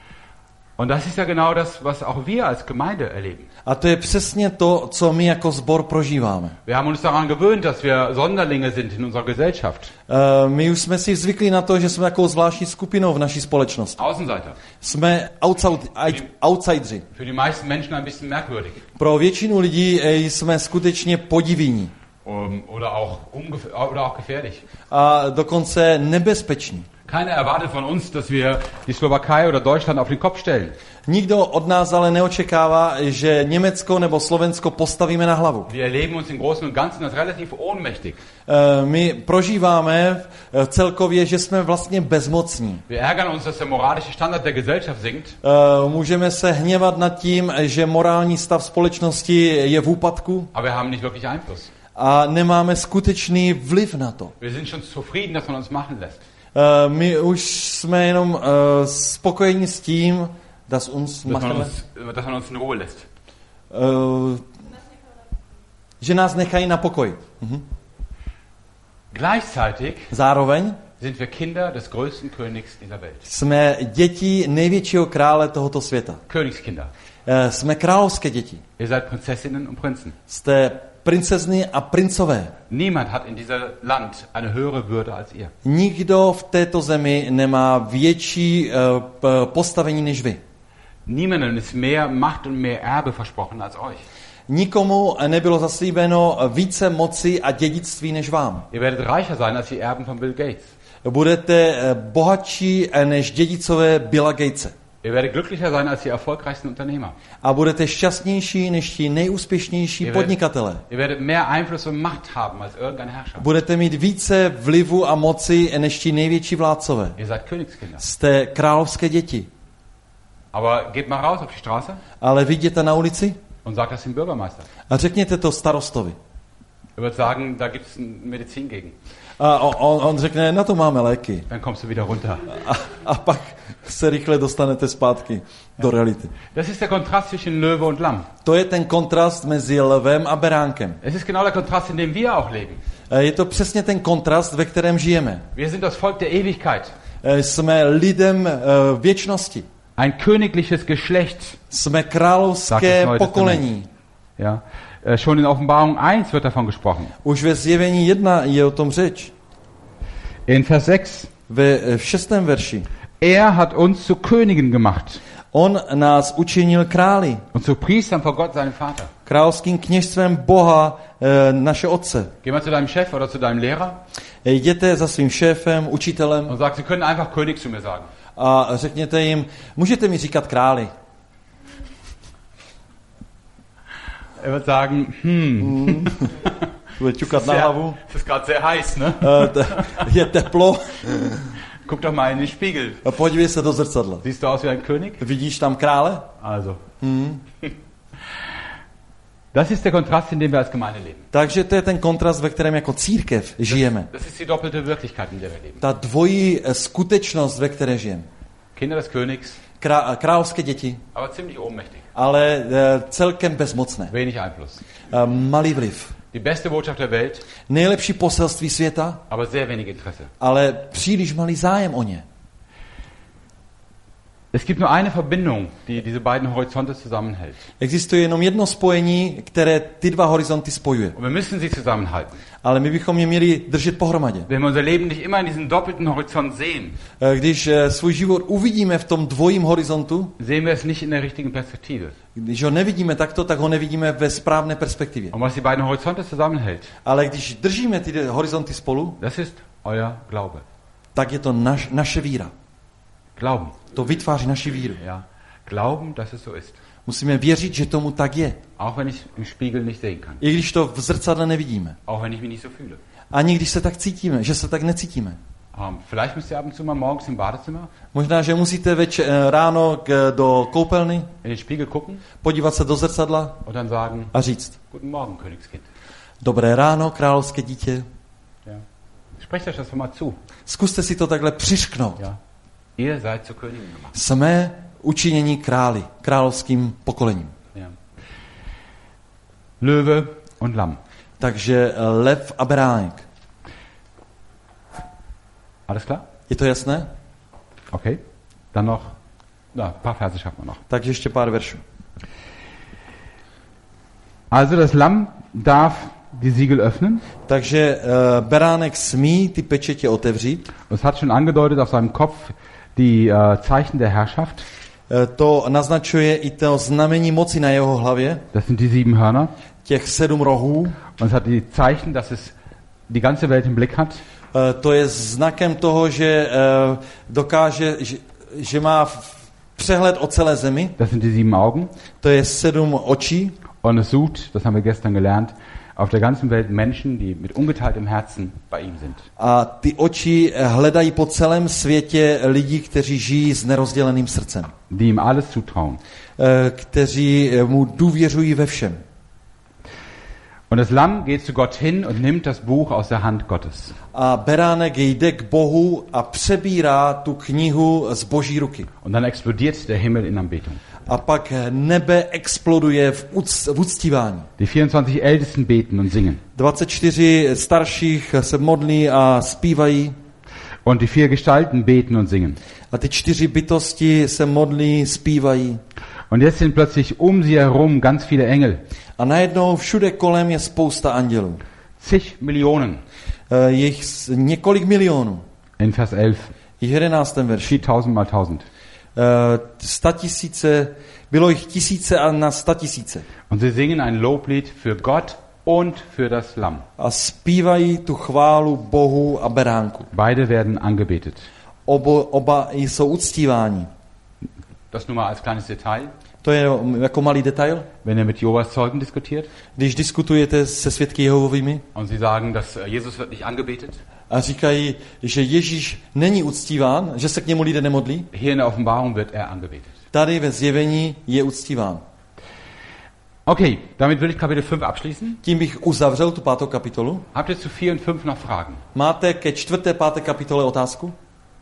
Und das ist ja genau das, was auch wir als Gemeinde erleben. A to je přesně to, co my jako sbor prožíváme. Wir haben uns daran gewöhnt, dass wir Sonderlinge sind in unserer Gesellschaft. Uh, my už jsme si zvykli na to, že jsme takovou zvláštní skupinou v naší společnosti. Außenseiter. Jsme outsideri. Für die meisten Menschen ein bisschen merkwürdig. Pro většinu lidí jsme skutečně podivíní. Um, oder, auch umgef- oder auch gefährlich. A dokonce nebezpeční. Keiner erwartet von uns, dass wir die Slowakei oder Deutschland auf den Kopf stellen. Nikdo od nás ale neočekává, že Německo nebo Slovensko postavíme na hlavu. Wir erleben uns im Großen und Ganzen als relativ ohnmächtig. My prožíváme celkově, že jsme vlastně bezmocní. Wir ärgern uns, dass der moralische Standard der Gesellschaft sinkt. Můžeme se hněvat nad tím, že morální stav společnosti je v úpadku. Aber wir haben nicht wirklich Einfluss. A nemáme skutečný vliv na to. Wir sind schon zufrieden, dass man uns machen lässt. Uh, my už jsme jenom uh, spokojeni s tím, dass uns Dass man machen, uns, dass man uns in Ruhe lässt. uh, že nás nechají na pokoji. Mhm. Gleichzeitig Zároveň sind wir Kinder des größten Königs dieser Welt. jsme děti největšího krále tohoto světa. Königskinder. Uh, jsme královské děti. Ihr seid Prinzessinnen und Prinzen. Jste princezny a princové. Niemand hat in diesem Land eine höhere Würde als ihr. Nikdo v této zemi nemá větší uh, postavení než vy. Niemandem ist mehr Macht und mehr Erbe versprochen als euch. Nikomu nebylo zaslíbeno více moci a dědictví než vám. Ihr werdet reicher sein als die Erben von Bill Gates. Budete bohatší než dědicové Billa Gatese. Ihr werdet glücklicher sein als die erfolgreichsten Unternehmer. A budete šťastnější než ti nejúspěšnější Ihr podnikatele. werdet, ihr werdet mehr Einfluss und Macht haben als irgendein Herrscher. Budete mít více vlivu a moci než ti největší vládcové. Ihr seid Königskinder. Jste královské děti. Aber geht mal raus auf die Straße Ale vyjděte na ulici und sagt das dem Bürgermeister. a řekněte to starostovi. Er wird sagen, da gibt es ein Medizin gegen. A on, on řekne, na to máme léky. Dann kommst du wieder runter. A, a pak se rychle dostanete zpátky do reality. Das ist der Kontrast zwischen Löwe und Lamm. To je ten kontrast mezi lvem a beránkem. Es ist genau der Kontrast, in dem wir auch leben. Je to přesně ten kontrast, ve kterém žijeme. Wir sind das Volk der Ewigkeit. Jsme lidem věčnosti. Ein königliches Geschlecht. Jsme královské pokolení. Ja. Schon in Offenbarung eins wird davon gesprochen. Už ve Zjevení jedna je o tom řeč. In Vers sechs. Ve v šestém verši. Er hat uns zu Königen gemacht. On nás učinil králi. Und zu Priestern vor Gott, seinem Vater. Královským kněžstvem Boha, e, naše Otce. Geh mal zu deinem Chef oder zu deinem Lehrer. Jděte za svým šéfem, učitelem. Und sag, sie können einfach König zu mir sagen. A řekněte jim, můžete mi říkat králi. Er wird sagen, hm. Bude ťukat na hlavu. Es ist gerade sehr heiß, ne? Je teplo. Guck doch mal in den Spiegel. A podívej se do zrcadla. Siehst du aus wie ein König? Vidíš tam krále? Also. Hmm. Das ist der Kontrast, in dem wir als Gemeinde leben. Takže to je ten kontrast, ve kterém jako církev žijeme. Das ist die doppelte Wirklichkeit, in der wir leben. Ta dvojí skutečnost, ve které žijeme. Kinder des Königs. Krá- královské děti. Aber ziemlich ohnmächtig. Ale e, celkem bezmocné. Wenig Einfluss. E, malý vliv. Die beste Botschaft der Welt. Nejlepší poselství světa. Aber sehr wenig Interesse. Ale příliš malý zájem o ně. Es gibt nur eine Verbindung, die diese beiden Horizonte zusammenhält. Existuje jenom jedno spojení, které ty dva horizonty spojuje. Und wir müssen sie zusammenhalten. Ale my bychom je měli držet pohromadě. Wenn wir unser Leben nicht immer in diesem doppelten Horizont sehen, Když svůj život uvidíme v tom dvojím horizontu, sehen wir es nicht in der richtigen Perspektive. když ho nevidíme takto, tak ho nevidíme ve správné perspektivě. Und was die beiden Horizonte zusammenhält, Ale když držíme ty horizonty spolu, das ist euer Glaube. tak je to naš, naše víra. Glauben. To vytváří naši víru. Ja. Glauben, dass es so ist. Musíme věřit, že tomu tak je. Auch wenn ich im Spiegel nicht sehen kann. I když to v zrcadle nevidíme. Auch wenn ich mich nicht so fühle. Ani když se tak cítíme, že se tak necítíme. Um, vielleicht müsst ihr ab und zu mal morgens im Badezimmer Možná, že musíte večer, ráno k, do koupelny in den Spiegel gucken podívat se do zrcadla und dann sagen, a říct: Guten Morgen, Königskind. Dobré ráno, královské dítě. Ja. Sprecht euch das mal zu. Zkuste si to takhle přiřknout. Ja. Ihr seid zu Königen gemacht. Jsme učinění králi, královským pokolením. Ja. Löwe und Lamm. Takže lev a beránek. Alles klar? Je to jasné? Okay. Dann noch, na, ein paar Verse schaffen wir noch. Takže ještě pár veršů. Also das Lamm darf die Siegel öffnen. Takže uh, beránek smí ty pečetě otevřít. Es hat schon angedeutet auf seinem Kopf die uh, Zeichen der Herrschaft. Uh, to naznačuje i to znamení moci na jeho hlavě. Das sind die sieben Hörner. Těch sedm rohů. Und es hat die Zeichen, dass es die ganze Welt im Blick hat. Uh, to je znakem toho, že uh, dokáže, že, že má přehled o celé zemi. Das sind die sieben Augen. To je sedm očí. Und es sucht, das haben wir gestern gelernt, auf der ganzen Welt Menschen, die mit ungeteiltem Herzen bei ihm sind. A ty oči hledají po celém světě lidi, kteří žijí s nerozděleným srdcem. Die ihm alles zutrauen. Kteří mu důvěřují ve všem. Und das Lamm geht zu Gott hin und nimmt das Buch aus der Hand Gottes. A beránek jde k Bohu a přebírá tu knihu z Boží ruky. Und dann explodiert der Himmel in Anbetung. A pak nebe exploduje v, uc, v uctívání. Die vierundzwanzig Ältesten beten und singen. dvacet čtyři starších se modlí a zpívají. Und die vier Gestalten beten und singen. A ty čtyři bytosti se modlí, zpívají. Und jetzt sind plötzlich um sie herum ganz viele Engel. A najednou všude kolem je spousta andělů. Zig Millionen. Je jich několik milionů. In Vers elf. V jedenáctém verši. Tausend mal tausend. Sta tisíce, bylo jich tisíce a na sta tisíce. Und sie singen ein Loblied für Gott und für das Lamm. A zpívají tu chválu Bohu a beránku. Beide werden angebetet. Obo, oba jsou uctíváni. Das nur mal als kleines Detail. To je jako malý detail. Wenn ihr mit Jehovas Zeugen diskutiert. Když diskutujete se svědky Jehovovými. Und sie sagen, dass Jesus wird nicht angebetet. A říkají, že Ježíš není uctíván, že se k němu lidé nemodlí. Hier in der Offenbarung wird er angebetet. Tady ve zjevení je uctíván. Okay, damit will ich Kapitel fünf abschließen. Tím bych uzavřel tu pátou kapitolu. Habt ihr zu vier und fünf noch Fragen? Máte ke čtvrté, páté kapitole otázku?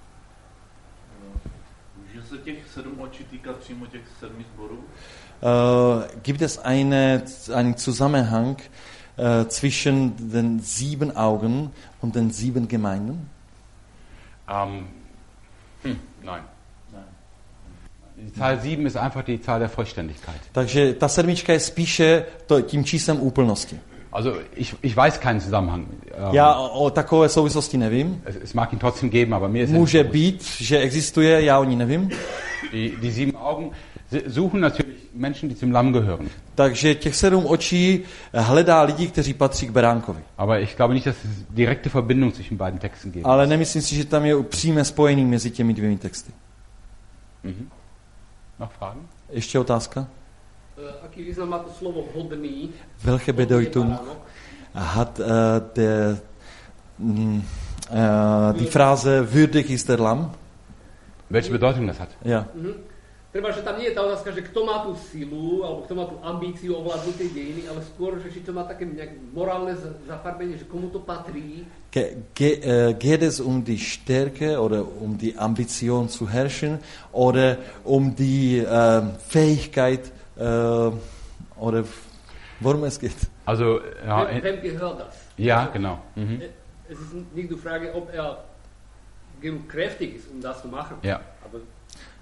Může se těch sedm očí týkat přímo těch sedmi sborů? Uh, gibt es eine, einen Zusammenhang uh, zwischen den sieben Augen und den sieben Gemeinden? Um, hm, nein. Die Zahl sieben ist einfach die Zahl der Vollständigkeit. Takže ta sedmička je spíše to, tím číslem úplnosti. Also ich, ich weiß keinen Zusammenhang. Um, Já o, o takové souvislosti nevím. Es, es mag ihn trotzdem geben, aber mir ist Může být, že existuje, já o ní nevím. Die, die sieben Augen suchen natürlich Menschen, die zum Lamm gehören. Takže těch sedm očí hledá lidi, kteří patří k beránkovi. Aber ich glaube nicht, dass es direkte Verbindung zwischen beiden Texten gibt. Ale nemyslím si, že tam je přímé spojení mezi těmi dvěmi texty. Mhm. Noch Fragen? Ještě otázka? Aký význam má to slovo hodný? Welche Bedeutung hat uh, der, mm, uh, die Phrase würdig ist der Lamm? Welche Bedeutung das hat? Ja. Mhm. Treba, že tam nie je tá otázka, že kto má tú silu, alebo kto má tú ambíciu ovládnuť tej dejiny, ale skôr, že či to má také nejak morálne zafarbenie, že komu to patrí. Ge, ge, uh, geht es um die Stärke oder um die Ambition zu herrschen oder um die uh, Fähigkeit uh, oder worum es geht? Also, ja, Wem, wem gehört das? Ja, genau. Mhm. Es ist nicht die Frage, ob er genug kräftig ist, um das zu machen. Ja. Aber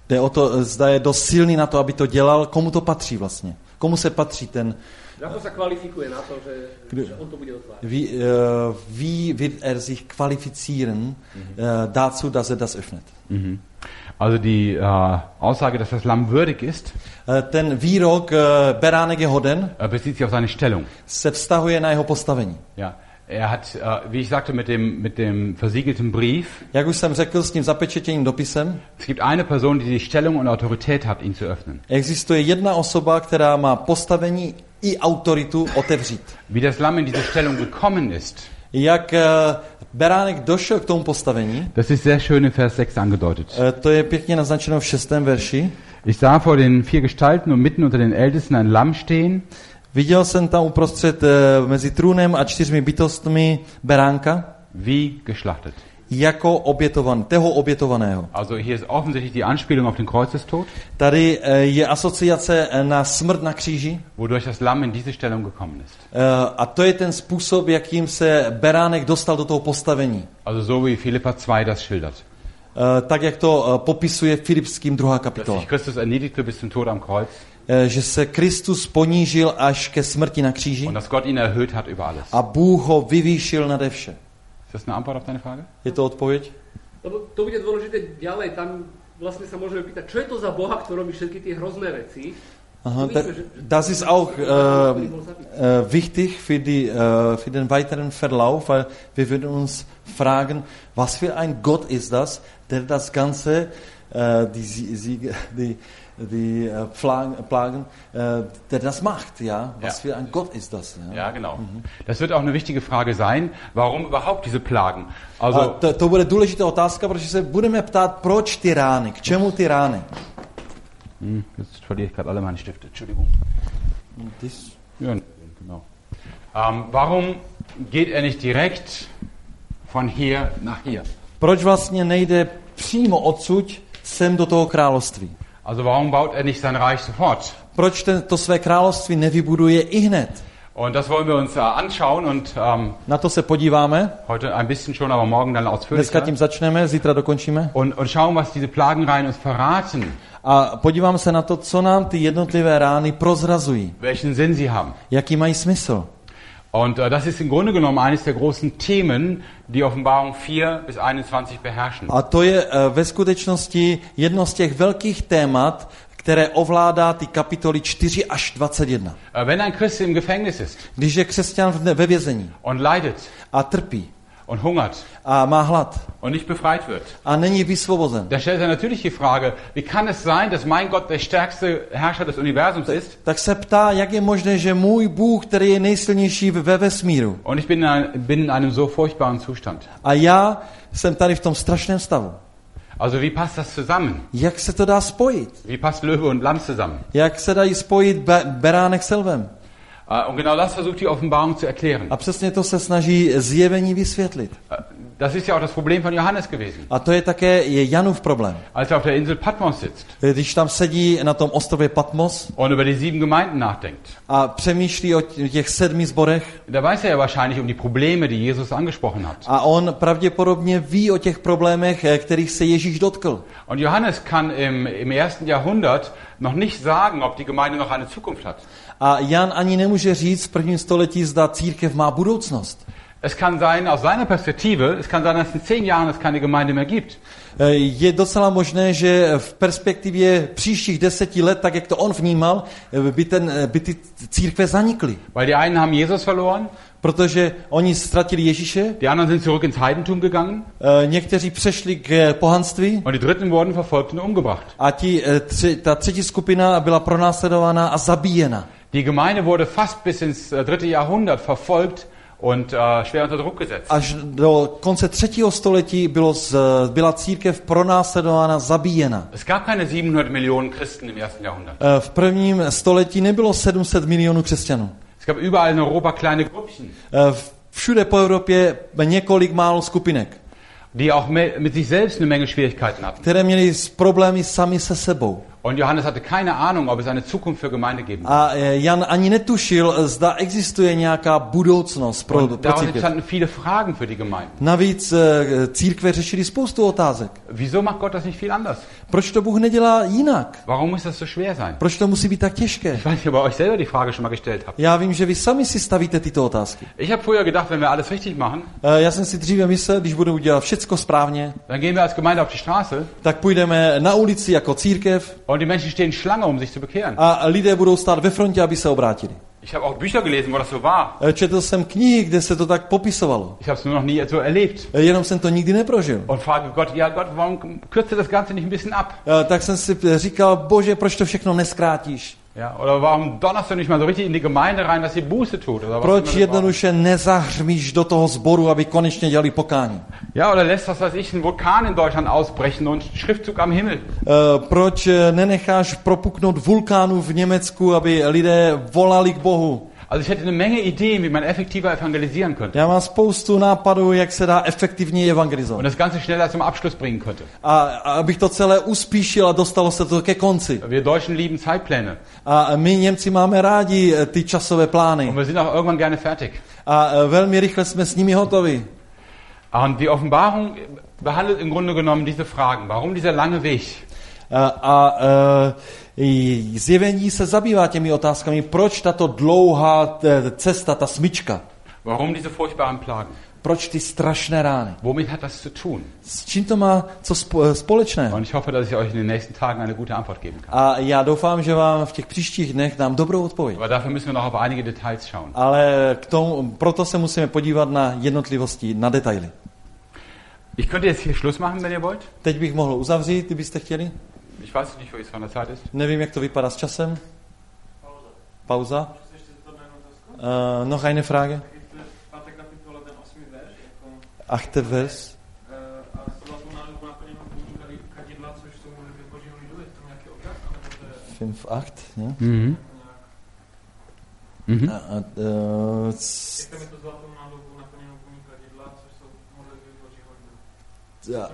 Jde o to, zda je dost silný na to, aby to dělal, komu to patří vlastně. Komu se patří ten... Ako sa kvalifikuje na to, že, že on to bude otvárať? Wie, uh, wie wird er sich qualifizieren, uh, dazu, dass er das öffnet? Mhm. Also die uh, Aussage, dass das Lamm würdig ist, uh, ten výrok uh, beránek je hoden, uh, bezieht sich auf seine Stellung. Se vztahuje na jeho postavení. Ja. Er hat, uh, wie ich sagte, mit dem, mit dem versiegelten Brief, Jak už jsem řekl, s tím zapečetěným dopisem, es gibt eine Person, die die Stellung und Autorität hat, ihn zu öffnen. Existuje jedna osoba, která má postavení i autoritu otevřít. Wie das Lamm in diese Stellung gekommen ist, Jak uh, beránek došel k tomu postavení, das ist sehr schön in Vers sechs angedeutet. uh, to je pěkně naznačeno v šestém verši. Ich sah vor den vier Gestalten und mitten unter den Ältesten ein Lamm stehen. Viděl jsem tam uprostřed uh, mezi trůnem a čtyřmi bytostmi beránka, Wie geschlachtet. jako obětovan, toho obětovaného. Also hier ist offensichtlich die Anspielung auf den Kreuzestod, Tady uh, je asociace na smrt na kříži wodurch das Lamm in diese Stellung gekommen ist. uh, a to je ten způsob, jakým se beránek dostal do toho postavení. Also so wie Philippa zwei das schildert. Uh, tak, jak to uh, popisuje Filipským druhá Dass kapitola. sich Christus erniedrigte bis zum Tod am Kreuz Že se Kristus ponížil až ke smrti na kříži und dass Gott ihn erhöht hat über alles. a Bůh ho vyvýšil nade vše. Ist das eine Antwort auf deine Frage? Je to odpověď? Lebo to bude dôležité ďalej, tam vlastne sa môžeme pýtať, čo je to za Boha, kto robí všetky tie hrozné veci. Aha, da, das ist auch äh, äh, wichtig für, die, äh, für den weiteren Verlauf, weil wir würden uns fragen, was für ein Gott ist das, der das Ganze, äh, die, die, die die äh, Plagen, Plagen äh, der das macht, ja? Was ja. für ein Gott ist das? Ja, ja genau. Mhm. Das wird auch eine wichtige Frage sein, warum überhaupt diese Plagen? Also, a to, to bude důležitá otázka, protože se budeme ptát, proč ty rány, k čemu ty rány? Hm, jetzt verliere ich gerade alle meine Stifte, Entschuldigung. Das? Ja, genau. Ähm, warum geht er nicht direkt von hier nach hier? Proč vlastně nejde přímo odsud sem do toho království? Also warum baut er nicht sein Reich sofort? Proč ten, to své království nevybuduje i hned? Und das wollen wir uns uh, anschauen und um, na to se podíváme. Heute ein bisschen schon, aber morgen dann ausführlicher. Dneska tím začneme, zítra dokončíme. Und, und schauen, was diese Plagenreihen uns verraten. A podívám se na to, co nám ty jednotlivé rány prozrazují. Welchen Sinn sie haben. Jaký mají smysl. Und uh, das ist im Grunde genommen eines der großen Themen, die Offenbarung vier bis einundzwanzig beherrschen. A to je uh, ve skutečnosti jedno z těch velkých témat, které ovládá ty kapitoly čtyři až dvacet jedna. Uh, wenn ein Christ im Gefängnis ist. Když je křesťan ve vězení. Und leidet. A trpí. Und hungert. A má hlad. Und nicht befreit wird. A není vysvobozen. Da stellt er natürlich die Frage, wie kann es sein, dass mein Gott der stärkste Herrscher des Universums ist? Tak se ptá, jak je možné, že můj Bůh, který je nejsilnější ve vesmíru. Und ich bin in, ein, bin in einem so furchtbaren Zustand. A já jsem tady v tom strašném stavu. Also wie passt das zusammen? Jak se to dá spojit? Wie passt Löwe und Lamm zusammen? Jak se dají spojit be- beránek s lvem? Uh, und genau das versucht die Offenbarung zu erklären. A přesně to se snaží zjevení vysvětlit. Uh, das ist ja auch das Problem von Johannes gewesen. A to je také je Janův problém. Als er auf der Insel Patmos sitzt. Když tam sedí na tom ostrově Patmos und über die sieben Gemeinden nachdenkt. A přemýšlí o těch sedmi zborech. Da weiß er ja wahrscheinlich um die Probleme, die Jesus angesprochen hat. A on pravděpodobně ví o těch problémech, kterých se Ježíš dotkl. Und Johannes kann im, im ersten Jahrhundert noch nicht sagen, ob die Gemeinde noch eine Zukunft hat. A Jan ani nemůže říct v prvním století, zda církev má budoucnost. Es kann sein, aus seiner Perspektive, es kann sein, dass in zehn Jahren es keine Gemeinde mehr gibt. Je docela možné, že v perspektivě příštích deseti let, tak jak to on vnímal, by, ten, by ty církve zanikly. Weil die einen haben Jesus verloren. Protože oni ztratili Ježíše. Die anderen sind zurück ins Heidentum gegangen. Někteří přešli k pohanství. Und die Dritten wurden verfolgt und umgebracht. A ti, tři, ta třetí skupina byla pronásledována a zabíjena. Die Gemeinde wurde fast bis ins dritte Jahrhundert verfolgt und uh, schwer unter Druck gesetzt. Až do konce třetího století bylo z, byla církev pronásledována, zabíjena. Es gab keine siebenhundert Millionen Christen im ersten Jahrhundert. V prvním století nebylo sedm set milionů křesťanů. Es gab überall in Europa kleine Gruppchen. Všude po Evropě několik málo skupinek. Die auch mit sich selbst eine Menge Schwierigkeiten hatten. Které měly problémy sami se sebou. Und Johannes hatte keine Ahnung, ob es eine Zukunft für Gemeinde geben wird. A eh, Jan ani netušil, zda existuje nějaká budoucnost pro, Und pro daraus církev. entstanden viele Fragen für die Gemeinde. Navíc eh, církve řešily spoustu otázek. Wieso macht Gott das nicht viel anders? Proč to Bůh nedělá jinak? Warum muss das so schwer sein? Proč to musí být tak těžké? Ich weiß nicht, ob ihr euch selber die Frage schon mal gestellt habt. Já vím, že vy sami si stavíte tyto otázky. Ich habe früher gedacht, wenn wir alles richtig machen, Eh, Já jsem si dříve myslel, když budeme dělat všecko správně, dann gehen wir als Gemeinde auf die Straße tak půjdeme na ulici jako církev und die Menschen stehen Schlange, um sich zu bekehren. a lidé budou stát ve frontě, aby se obrátili. Ich habe auch Bücher gelesen, wo das so war. Eh, Četl jsem knihy, kde se to tak popisovalo. Ich habe es nur noch nie so erlebt. Eh, Jenom jsem to nikdy neprožil. Und frage Gott, ja Gott, warum kürzt du das Ganze nicht ein bisschen ab? Eh, Tak jsem si říkal, Bože, proč to všechno neskrátíš? Ja, oder warum donnerst du nicht mal so richtig in die Gemeinde rein, dass sie Buße tut? Oder was Proč immer wir brauchen? jednoduše nezahřmíš do toho sboru, aby konečně dělali pokání? Ja, oder lässt, was weiß ich, einen Vulkan in Deutschland ausbrechen und Schriftzug am Himmel? Eh, Proč eh, nenecháš propuknout vulkánu v Německu, aby lidé volali k Bohu? Also ich hätte eine Menge Ideen, wie man effektiver evangelisieren könnte. Já mám spoustu nápadů, jak se dá efektivně Und evangelizovat. das Ganze schneller zum Abschluss bringen könnte. A, a abych to celé uspíšil a dostalo se to ke konci. Wir Deutschen lieben Zeitpläne. A my Němci máme rádi eh, ty časové plány. Und wir sind auch irgendwann gerne fertig. A eh, velmi rychle jsme s nimi hotovi. Und die Offenbarung behandelt im Grunde genommen diese Fragen. Warum dieser lange Weg? A, a e, zjevení se zabývá těmi otázkami, proč tato dlouhá t- cesta, ta smyčka, Warum diese furchtbaren Plagen? proč ty strašné rány. Womit hat das zu tun? S čím to má co spo- společného? Und ich hoffe, dass ich euch in den nächsten Tagen eine gute Antwort geben kann. A já doufám, že vám v těch příštích dnech dám dobrou odpověď. Aber dafür müssen wir noch auf einige Details schauen. Ale k tomu, proto se musíme podívat na jednotlivosti, na detaily. Ich könnte jetzt hier Schluss machen, wenn ihr wollt. Teď bych mohl uzavřít, kdybyste chtěli. Ich weiß nicht, wie es von der Zeit ist. Nevím, jak to vypadá s časem. Pauza. Uh, noch eine Frage? Achte Vers. fünf acht, ja. Mhm. Mhm. A, a, uh, c- ja.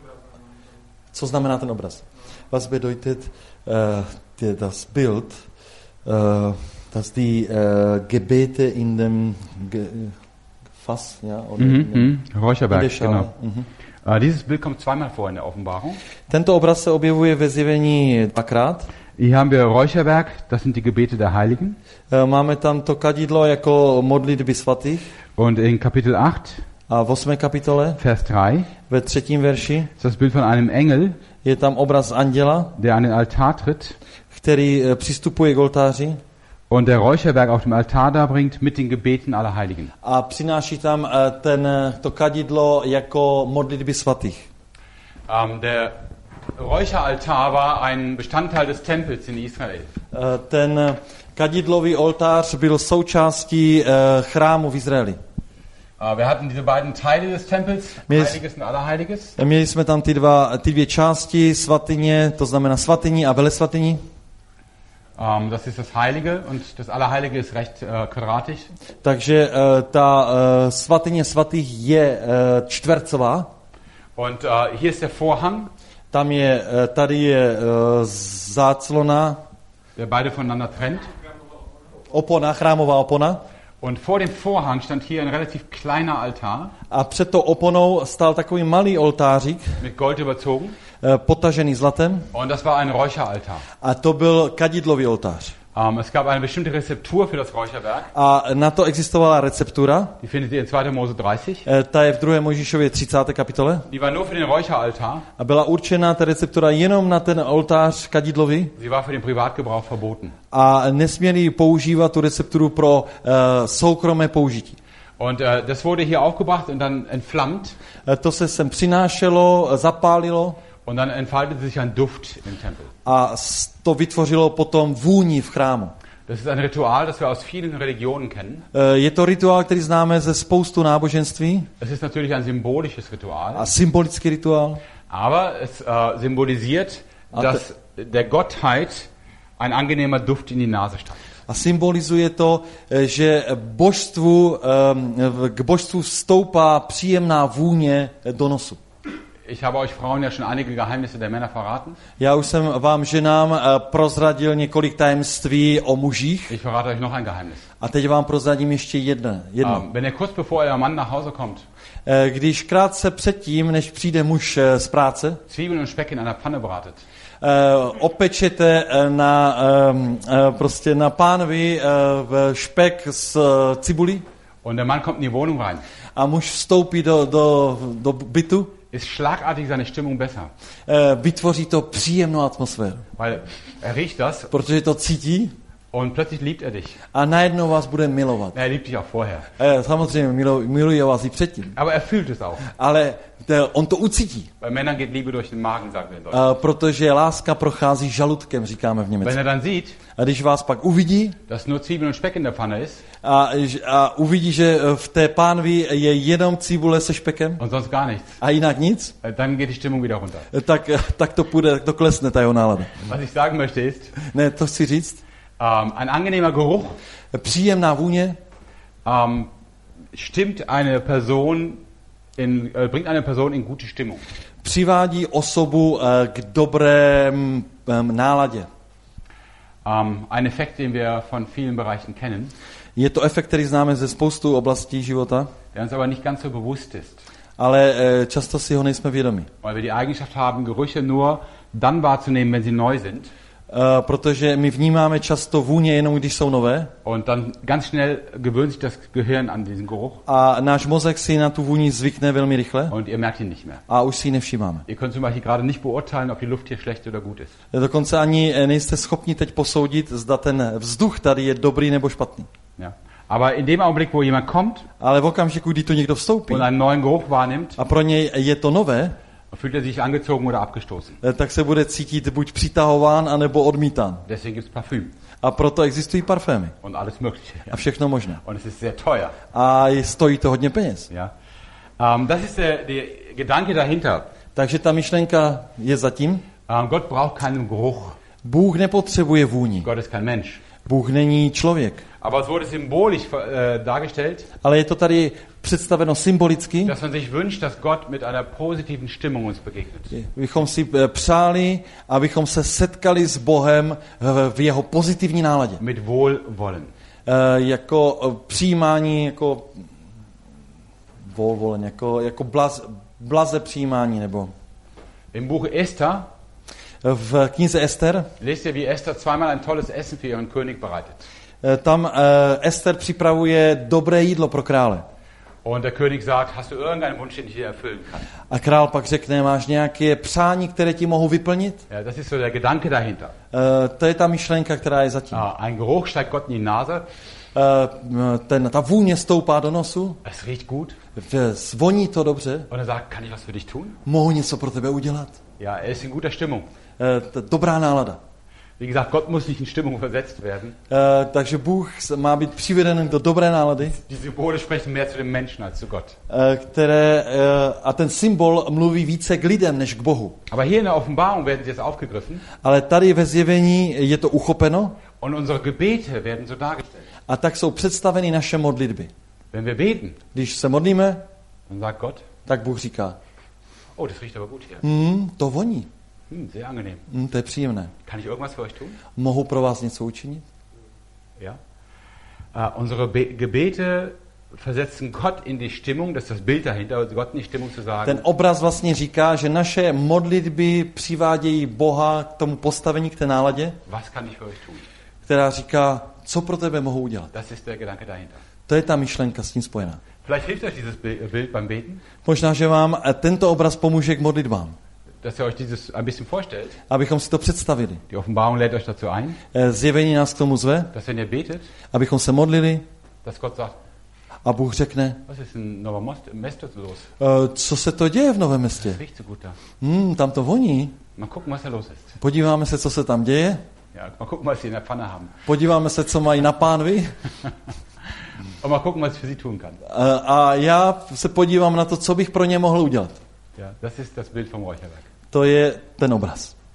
Co znamená ten obraz? Was bedeutet uh, die, das Bild, uh, dass die uh, Gebete in dem Ge Fass, ja, oder Mhm. in, dem, Mhm. Räucherberg, in der Schale. genau. Mhm. Äh, dieses Bild kommt zweimal vor in der Offenbarung. Tento obraz se objevuje ve zjevení dvakrát. Hier haben wir Räucherberg, das sind die Gebete der Heiligen. Uh, máme tam to kadidlo jako modlitby svatých. Und in Kapitel acht, A v osmé kapitole, Vers drei, ve třetím verši, ist das Bild von einem Engel, je tam obraz anděla, der an den Altar tritt který eh, přistupuje k oltáři und der Räucherberg auf dem Altar darbringt mit den Gebeten aller Heiligen. a přináší tam eh, ten, eh, to kadidlo jako modlitby svatých. Ähm, der Räucheraltar war ein Bestandteil des Tempels in Israel. Eh, Ten eh, kadidlový oltář byl součástí eh, chrámu v Izraeli. Äh, wir hatten diese beiden Teile des Tempels, Mir ist- Heiliges und Allerheiliges. Měli jsme tam ty, dva, ty dvě části, svatyně, to znamená svatyní a velesvatyní. Ähm, das ist das Heilige und das Allerheilige ist recht äh, quadratisch. Takže eh, ta eh, svatyně svatých je eh, čtvercová. Und äh, hier ist der Vorhang, Tam je, eh, tady je eh, záclona, der beide voneinander trennt. opona, chrámová opona. Und vor dem Vorhang stand hier ein relativ kleiner Altar A před tou oponou stál takový malý oltářík, mit Gold überzogen. eh, potažený zlatem. Und das war ein Räucheraltar. A to byl kadidlový oltář. Ähm, es gab eine bestimmte Rezeptur für das Räucherwerk. A na to existovala receptura. Die findet ihr in zweiter Mose dreißig. eh, Ta je v druhé Mojžíšově třicáté kapitole. Die war nur für den Räucheraltar. A byla určena ta receptura jenom na ten oltář kadidlový. Sie war für den Privatgebrauch verboten. A nesměli používat tu recepturu pro uh, soukromé použití. Und äh, das wurde hier aufgebracht und dann entflammt. Eh, To se sem přinášelo, zapálilo Und dann entfaltete sich ein Duft im Tempel. a s- to vytvořilo potom vůni v chrámu. Das ist ein Ritual, das wir aus vielen Religionen kennen. Eh, Je to rituál, který známe ze spoustu náboženství Es ist natürlich ein symbolisches Ritual. a symbolický rituál. Aber es äh, symbolisiert, dass der Gottheit ein angenehmer Duft in die Nase steigt. A symbolizuje to, eh, že božstvu, eh, k božstvu vstoupá příjemná vůně do nosu. Ich habe euch Frauen ja schon einige Geheimnisse der Männer verraten. Já už jsem vám ženám uh, prozradil několik tajemství o mužích. Ich verrate euch noch ein Geheimnis. A teď vám prozradím ještě jedno. jedno. Ähm, wenn ihr kurz bevor euer Mann nach Hause kommt, Uh, když krátce předtím, než přijde muž uh, z práce, Zwiebeln und Speck in einer Pfanne bratet, uh, opečete uh, na, um, uh, prostě na pánvi uh, v špek s uh, cibulí und der Mann kommt in die Wohnung rein, a muž vstoupí do, do, do bytu, ist schlagartig seine Stimmung besser. uh, vytvoří to příjemnou atmosféru, Weil er riecht das protože to cítí und plötzlich liebt er dich. a najednou vás bude milovat. Er liebt dich auch vorher. Uh, samozřejmě milo, miluje vás i předtím, Aber er fühlt es auch. ale to, on to ucítí, Bei Männern geht Liebe durch den Magen, sagen wir in uh, Deutschland. protože láska prochází žaludkem, říkáme v Wenn Německu. er dann sieht, A když vás pak uvidí dass nur Zwiebeln und Speck in der Pfanne ist a, a uvidí, že v té pánvi je jenom cibule se špekem und sonst gar nichts, a jinak nic, dann geht die Stimmung wieder runter. tak, tak to půjde, tak to klesne ta jeho nálada. Was ich sagen möchte ist, Ne, to chci říct. ähm, ein angenehmer Geruch Příjemná vůně ähm, stimmt eine Person in, äh, bringt eine Person in gute Stimmung. přivádí osobu eh, k dobré mm, em, náladě. Ähm, ein Effekt, den wir von vielen Bereichen kennen, Je to efekt, který známe ze spoustu oblastí života, der uns aber nicht ganz so bewusst ist, ale eh, často si ho nejsme vědomi. weil wir die Eigenschaft haben, Gerüche nur dann wahrzunehmen, wenn sie neu sind Eh, protože my vnímáme často vůně jenom, když jsou nové und dann ganz schnell gewöhnt sich das Gehirn an diesen Geruch a náš mozek si na tu vůni zvykne velmi rychle und ihr merkt ihn nicht mehr. a už si ji nevšímáme. Ihr könnt zum Beispiel gerade nicht beurteilen, ob die Luft hier schlecht oder gut ist. Dokonce ani eh, nejste schopni teď posoudit, zda ten vzduch tady je dobrý nebo špatný. Ja. Aber in dem Augenblick, wo jemand kommt Ale v okamžiku, kdy to někdo vstoupí und einen neuen Geruch wahrnimmt, a pro něj je to nové, fühlt er sich angezogen oder abgestoßen. eh, tak se bude cítit buď přitahován, anebo odmítán. Deswegen gibt es Parfüm A proto existují parfémy und alles Mögliche. Ja. a všechno možné. Und es ist sehr teuer. A je- stojí to hodně peněz. Ja. Ähm, das ist der, der Gedanke dahinter. Takže ta myšlenka je zatím. Ähm, Gott braucht keinen Geruch. Bůh nepotřebuje vůni. Gott ist kein Mensch. Bůh není člověk. Aber es wurde symbolisch äh, dargestellt, Ale je to tady představeno symbolicky. dass man sich wünscht, dass Gott mit einer positiven Stimmung uns begegnet. Bychom si eh, přáli, abychom se setkali s Bohem v, v jeho pozitivní náladě. Mit Wohlwollen. Eh, jako eh, přijímání, jako volvolen, jako, jako blaz, blaze přijímání, nebo Im Buch Esther v knize Ester, lest ihr, wie Esther zweimal ein tolles Essen für ihren König bereitet. eh, tam eh, Ester připravuje dobré jídlo pro krále. Und der König sagt, hast du irgendeinen Wunsch, den ich dir erfüllen kann? A král pak řekne, máš nějaké přání, které ti mohu vyplnit? Ja, das ist so der Gedanke dahinter. Eh, to je ta myšlenka, která je zatím. Ah, ein Geruch steigt Gott in die Nase. Eh, ten, ta vůně stoupá do nosu, Es riecht gut. v- zvoní to dobře, Und er sagt, kann ich was für dich tun? mohu něco pro tebe udělat? Ja, er ist in guter Stimmung. Eh, t- dobrá nálada. Wie gesagt, Gott muss nicht in Stimmung versetzt werden. Eh, takže Bůh s- má být přiveden do dobré nálady, Die Symbole sprechen mehr zu dem Menschen als zu Gott. eh, které, eh, a ten symbol mluví více k lidem než k Bohu. Aber hier in der Offenbarung werden sie jetzt aufgegriffen Ale tady ve zjevení je to uchopeno und unsere Gebete werden so dargestellt. a tak jsou představeny naše modlitby. Wenn wir beten, Když se modlíme, dann sagt Gott, tak Bůh říká, oh, das riecht aber gut hier. hm, to voní, Hm, sehr angenehm. hm, to je příjemné. Kann ich irgendwas für euch tun? Mohu pro vás něco učinit? Ja. Uh, unsere Be Gebete versetzen Gott in die Stimmung, das ist das Bild dahinter, Gott in die Stimmung zu sagen, Ten obraz vlastně říká, že naše modlitby přivádějí Boha k tomu postavení, k té náladě, was kann ich für euch tun? která říká, co pro tebe mohu udělat. Das ist der Gedanke dahinter. To je ta myšlenka s tím spojená. Vielleicht hilft euch dieses Bi- Bild beim Beten, Možná, že vám eh, tento obraz pomůže k modlitbám, dass ihr euch dieses ein bisschen vorstellt. abychom si to představili. Die Offenbarung lädt euch dazu ein, Eh, Zjevení nás k tomu zve, dass wenn ihr betet, abychom se modlili dass Gott sagt, a Bůh řekne, was ist in Nova Most- Mestre los? eh, co se to děje v Novém městě? Es riecht so gut da. Hmm, tam to voní. Mal gucken, was da los ist. Podíváme se, co se tam děje. Ja, mal gucken, was sie in der Pfanne haben. Podíváme se, co mají na pánvi. Und mal gucken, was ich für sie tun kann. Eh, A já se podívám na to, co bych pro ně mohl udělat. Ja, das ist das Bild vom Räucherwerk. To je ten obraz.